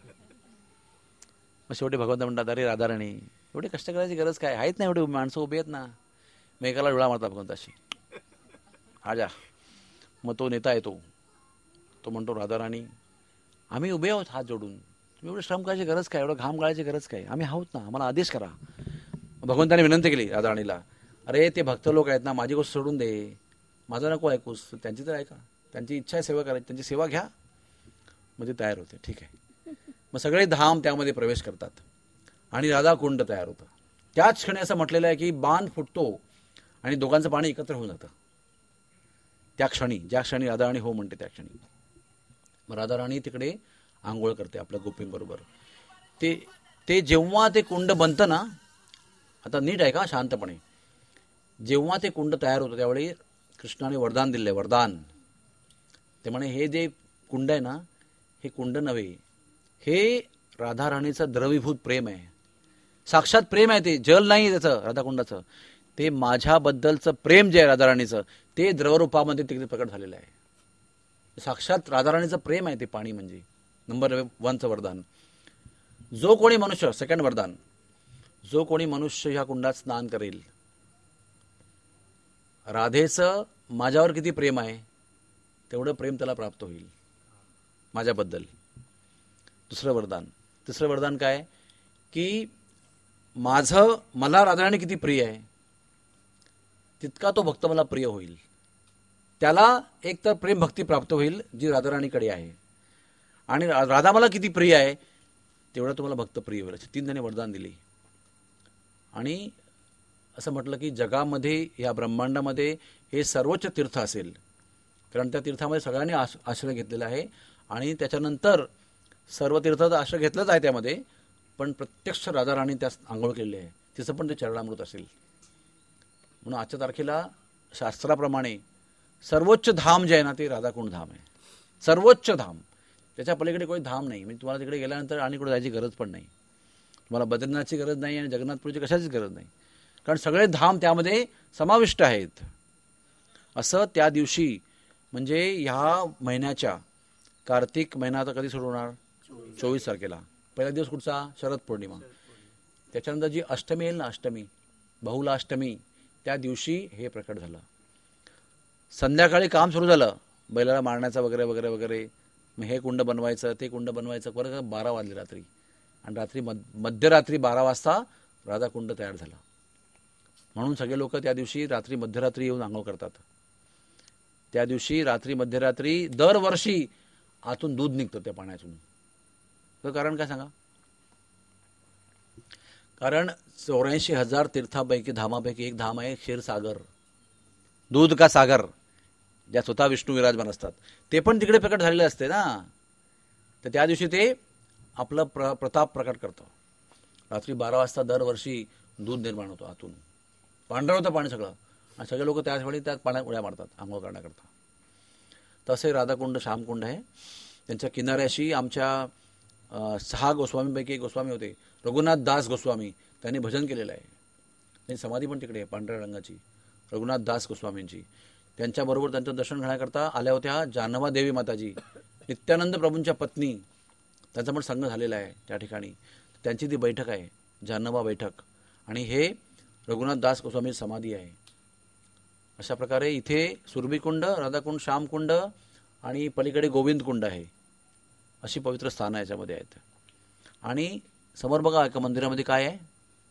मग शेवटी भगवंत म्हणतात, अरे राधाराणी एवढी कष्ट करायची गरज काय, आहेत ना एवढी माणसं उभी आहेत ना. मेघाला डोळा मारतात भगवंताशी, आजा. मग तो नेता येतो, तो म्हणतो, राधाराणी आम्ही उभे आहोत हात जोडून, एवढं श्रम करायची गरज काय, एवढं घाम गाळायची गरज काय, आम्ही आहोत ना, आम्हाला आदेश करा. भगवंताने विनंती केली राधाराणीला, अरे ते भक्त लोक आहेत ना, माझी गोष्ट सोडून दे, माझं नको ऐकूस, त्यांची तर ऐका, त्यांची इच्छा आहे सेवा करायची, त्यांची सेवा घ्या. मग ते तयार होते. ठीक आहे. मग सगळे धाम त्यामध्ये प्रवेश करतात आणि राधाकुंड तयार होतं. त्याच क्षणी असं म्हटलेलं आहे की बांध फुटतो आणि दोघांचं पाणी एकत्र होऊन जातं. त्या क्षणी, ज्या क्षणी राधाराणी हो म्हणते त्या क्षणी मग राधाराणी तिकडे आंघोळ करते आपल्या गोपींबरोबर. ते ते जेव्हा ते कुंड बनतं ना, आता नीट आहे का शांतपणे, जेव्हा ते कुंड तयार होतं त्यावेळी कृष्णाने वरदान दिले. वरदान ते म्हणे, हे जे कुंड आहे ना, हे कुंड नव्हे, हे राधाराणीचं द्रवीभूत प्रेम आहे, साक्षात प्रेम आहे. ते जल नाही त्याचं, राधाकुंडाचं, ते माझ्याबद्दलचं प्रेम जे आहे राधाराणीचं, ते द्रवरूपामध्ये तिकडे प्रकट झालेलं आहे. साक्षात राधाराणीचं प्रेम आहे ते पाणी. म्हणजे नंबर वनचं वरदान. जो कोणी मनुष्य, सेकंड वरदान, जो कोणी मनुष्य ह्या कुंडात स्नान करेल, राधेचं माझ्यावर किती प्रेम आहे तेवढं प्रेम त्याला प्राप्त होईल माझ्याबद्दल. दुसरं वरदान. तिसरं वरदान काय की माझं, मला राधाराणी किती प्रिय आहे तितका तो भक्त मला प्रिय होईल. त्याला एक तर प्रेम भक्ती प्राप्त होईल जी राधाराणीकडे आहे, आणि राधा मला किती प्रिय आहे तेवढा तुम्हाला भक्त प्रिय होईल. तीन जणी वरदान दिली. आणि असं म्हटलं की जगामध्ये, या ब्रह्मांडामध्ये हे सर्वोच्च तीर्थ असेल, कारण त्या तीर्थामध्ये सगळ्यांनी आश आश्रय घेतलेला आहे. आणि त्याच्यानंतर सर्व तीर्थाचा आश्रय घेतलाच आहे त्यामध्ये, पण प्रत्यक्ष राधाराणी त्यास आंघोळ केलेली आहे, तिचं पण ते चरणामृत असेल. म्हणून आजच्या तारखेला शास्त्राप्रमाणे सर्वोच्च धाम जे आहे ना ते राधाकुंड धाम आहे. सर्वोच्च धाम, त्याच्या पलीकडे कोणी धाम नाही. म्हणजे तुम्हाला तिकडे गेल्यानंतर आणि कुठे जायची गरज पण नाही. तुम्हाला बद्रीनाथची गरज नाही आणि जगन्नाथपुरीची कशाचीच गरज नाही, कारण सगळे धाम त्यामध्ये समाविष्ट आहेत. असं त्या दिवशी, म्हणजे ह्या महिन्याच्या कार्तिक महिना आता कधी सुरू होणार, चोवीस तारखेला. पहिला दिवस कुठचा, शरद पौर्णिमा. त्याच्यानंतर जी अष्टमी येईल ना, अष्टमी, बहुला अष्टमी, त्या दिवशी हे प्रकट झालं. संध्याकाळी काम सुरू झालं बैलाला मारण्याचं वगैरे वगैरे वगैरे. मग हे कुंड बनवायचं, ते कुंड बनवायचं, परत बारा वाजले रात्री, आणि रात्री मध्यरात्री बारा वाजता राधाकुंड तयार झाला. म्हणून सगळे लोक त्या दिवशी रात्री मध्यरात्री येऊन आंघोळ करतात. त्या दिवशी रात्री मध्यरात्री दरवर्षी आतून दूध निघतं त्या पाण्यातून. तर कारण काय सांगा, कारण चौऱ्याऐंशी हजार तीर्थापैकी धामापैकी एक धाम आहे क्षीरसागर, दूध का सागर, ज्या स्वतः विष्णू विराजमान असतात, ते पण तिकडे प्रकट झालेले असते ना. तर त्या दिवशी ते आपलं प्र प्रताप प्रकट करतं. रात्री बारा वाजता दरवर्षी दूध निर्माण होतं आतून, पांढरं होतं पाणी सगळं, आणि सगळे लोक त्याच वेळी त्यात पाण्यात उड्या मारतात आंघोळ करण्याकरता. तसे राधाकुंड श्यामकुंड आहे. त्यांच्या किनाऱ्याशी आमच्या सहा गोस्वामींपैकी एक गोस्वामी होते, रघुनाथ दास गोस्वामी, त्यांनी भजन केलेलं आहे. त्यांची समाधी पण तिकडे आहे पांढऱ्या रंगाची, रघुनाथ दास गोस्वामींची. त्यांच्याबरोबर त्यांचं दर्शन घेण्याकरता आल्या होत्या जानवा देवी माताजी, नित्यानंद प्रभूंच्या पत्नी, त्यांचा पण संघ झालेला आहे त्या ठिकाणी. त्यांची ती बैठक आहे, जानवा बैठक, आणि हे रघुनाथ दास गोस्वामी समाधी आहे. अशा प्रकारे इथे सुरभीकुंड, राधाकुंड, श्यामकुंड आणि पलीकडे गोविंद कुंड आहे. अशी पवित्र स्थानं याच्यामध्ये आहेत. आणि समोर बघा एका मंदिरामध्ये काय आहे,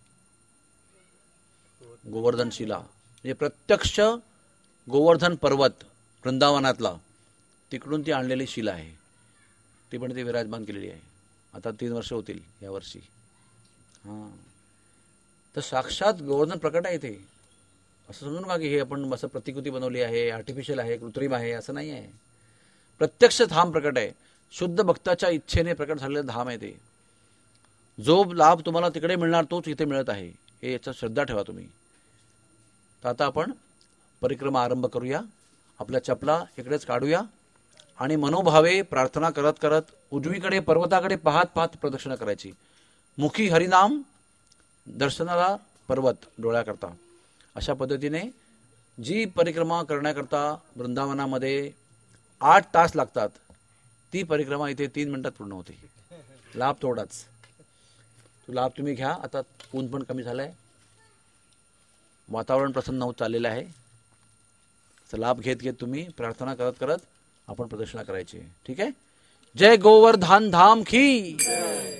गोवर्धन शिला, म्हणजे प्रत्यक्ष गोवर्धन पर्वत वृंदावनातला, तिकडून ती आणलेली शिला आहे. ती पण ती विराजमान केलेली आहे. आता तीन वर्ष होतील यावर्षी. हां, तर साक्षात गोवर्धन प्रकट आहे ते. असं समजू नका की हे आपण असं प्रतिकृती बनवली आहे, आर्टिफिशियल आहे, कृत्रिम आहे, असं नाही आहे. प्रत्यक्ष धाम प्रकट आहे. शुद्ध भक्ताच्या इच्छेने प्रकट झालेलं धाम आहे ते. जो लाभ तुम्हाला तिकडे मिळणार तोच इथे मिळत आहे, हे याचा श्रद्धा ठेवा तुम्ही. तर आता आपण परिक्रमा आरंभ करूया. आपल्या चपला इकडेच काढूया आणि मनोभावे प्रार्थना करत करत उजवीकडे पर्वताकडे पाहत पाहत प्रदक्षिणा करायची. मुखी हरिनाम, दर्शनाला पर्वत डोळ्याकरता. अशा पद्धतीने जी परिक्रमा करण्याकरता वृंदावनामध्ये आठ तास लागतात, ती परिक्रमा इथे तीन मिनिटात पूर्ण होते. लाभ तेवढाच. तो लाभ तुम्ही घ्या. आता ऊन पण कमी झालं आहे, वातावरण प्रसन्न होत चाललेलं आहे. तर लाभ घेत घेत तुम्ही प्रार्थना करत करत आपण प्रदक्षिणा करायची. ठीक आहे. जय गोवर्धन धाम की.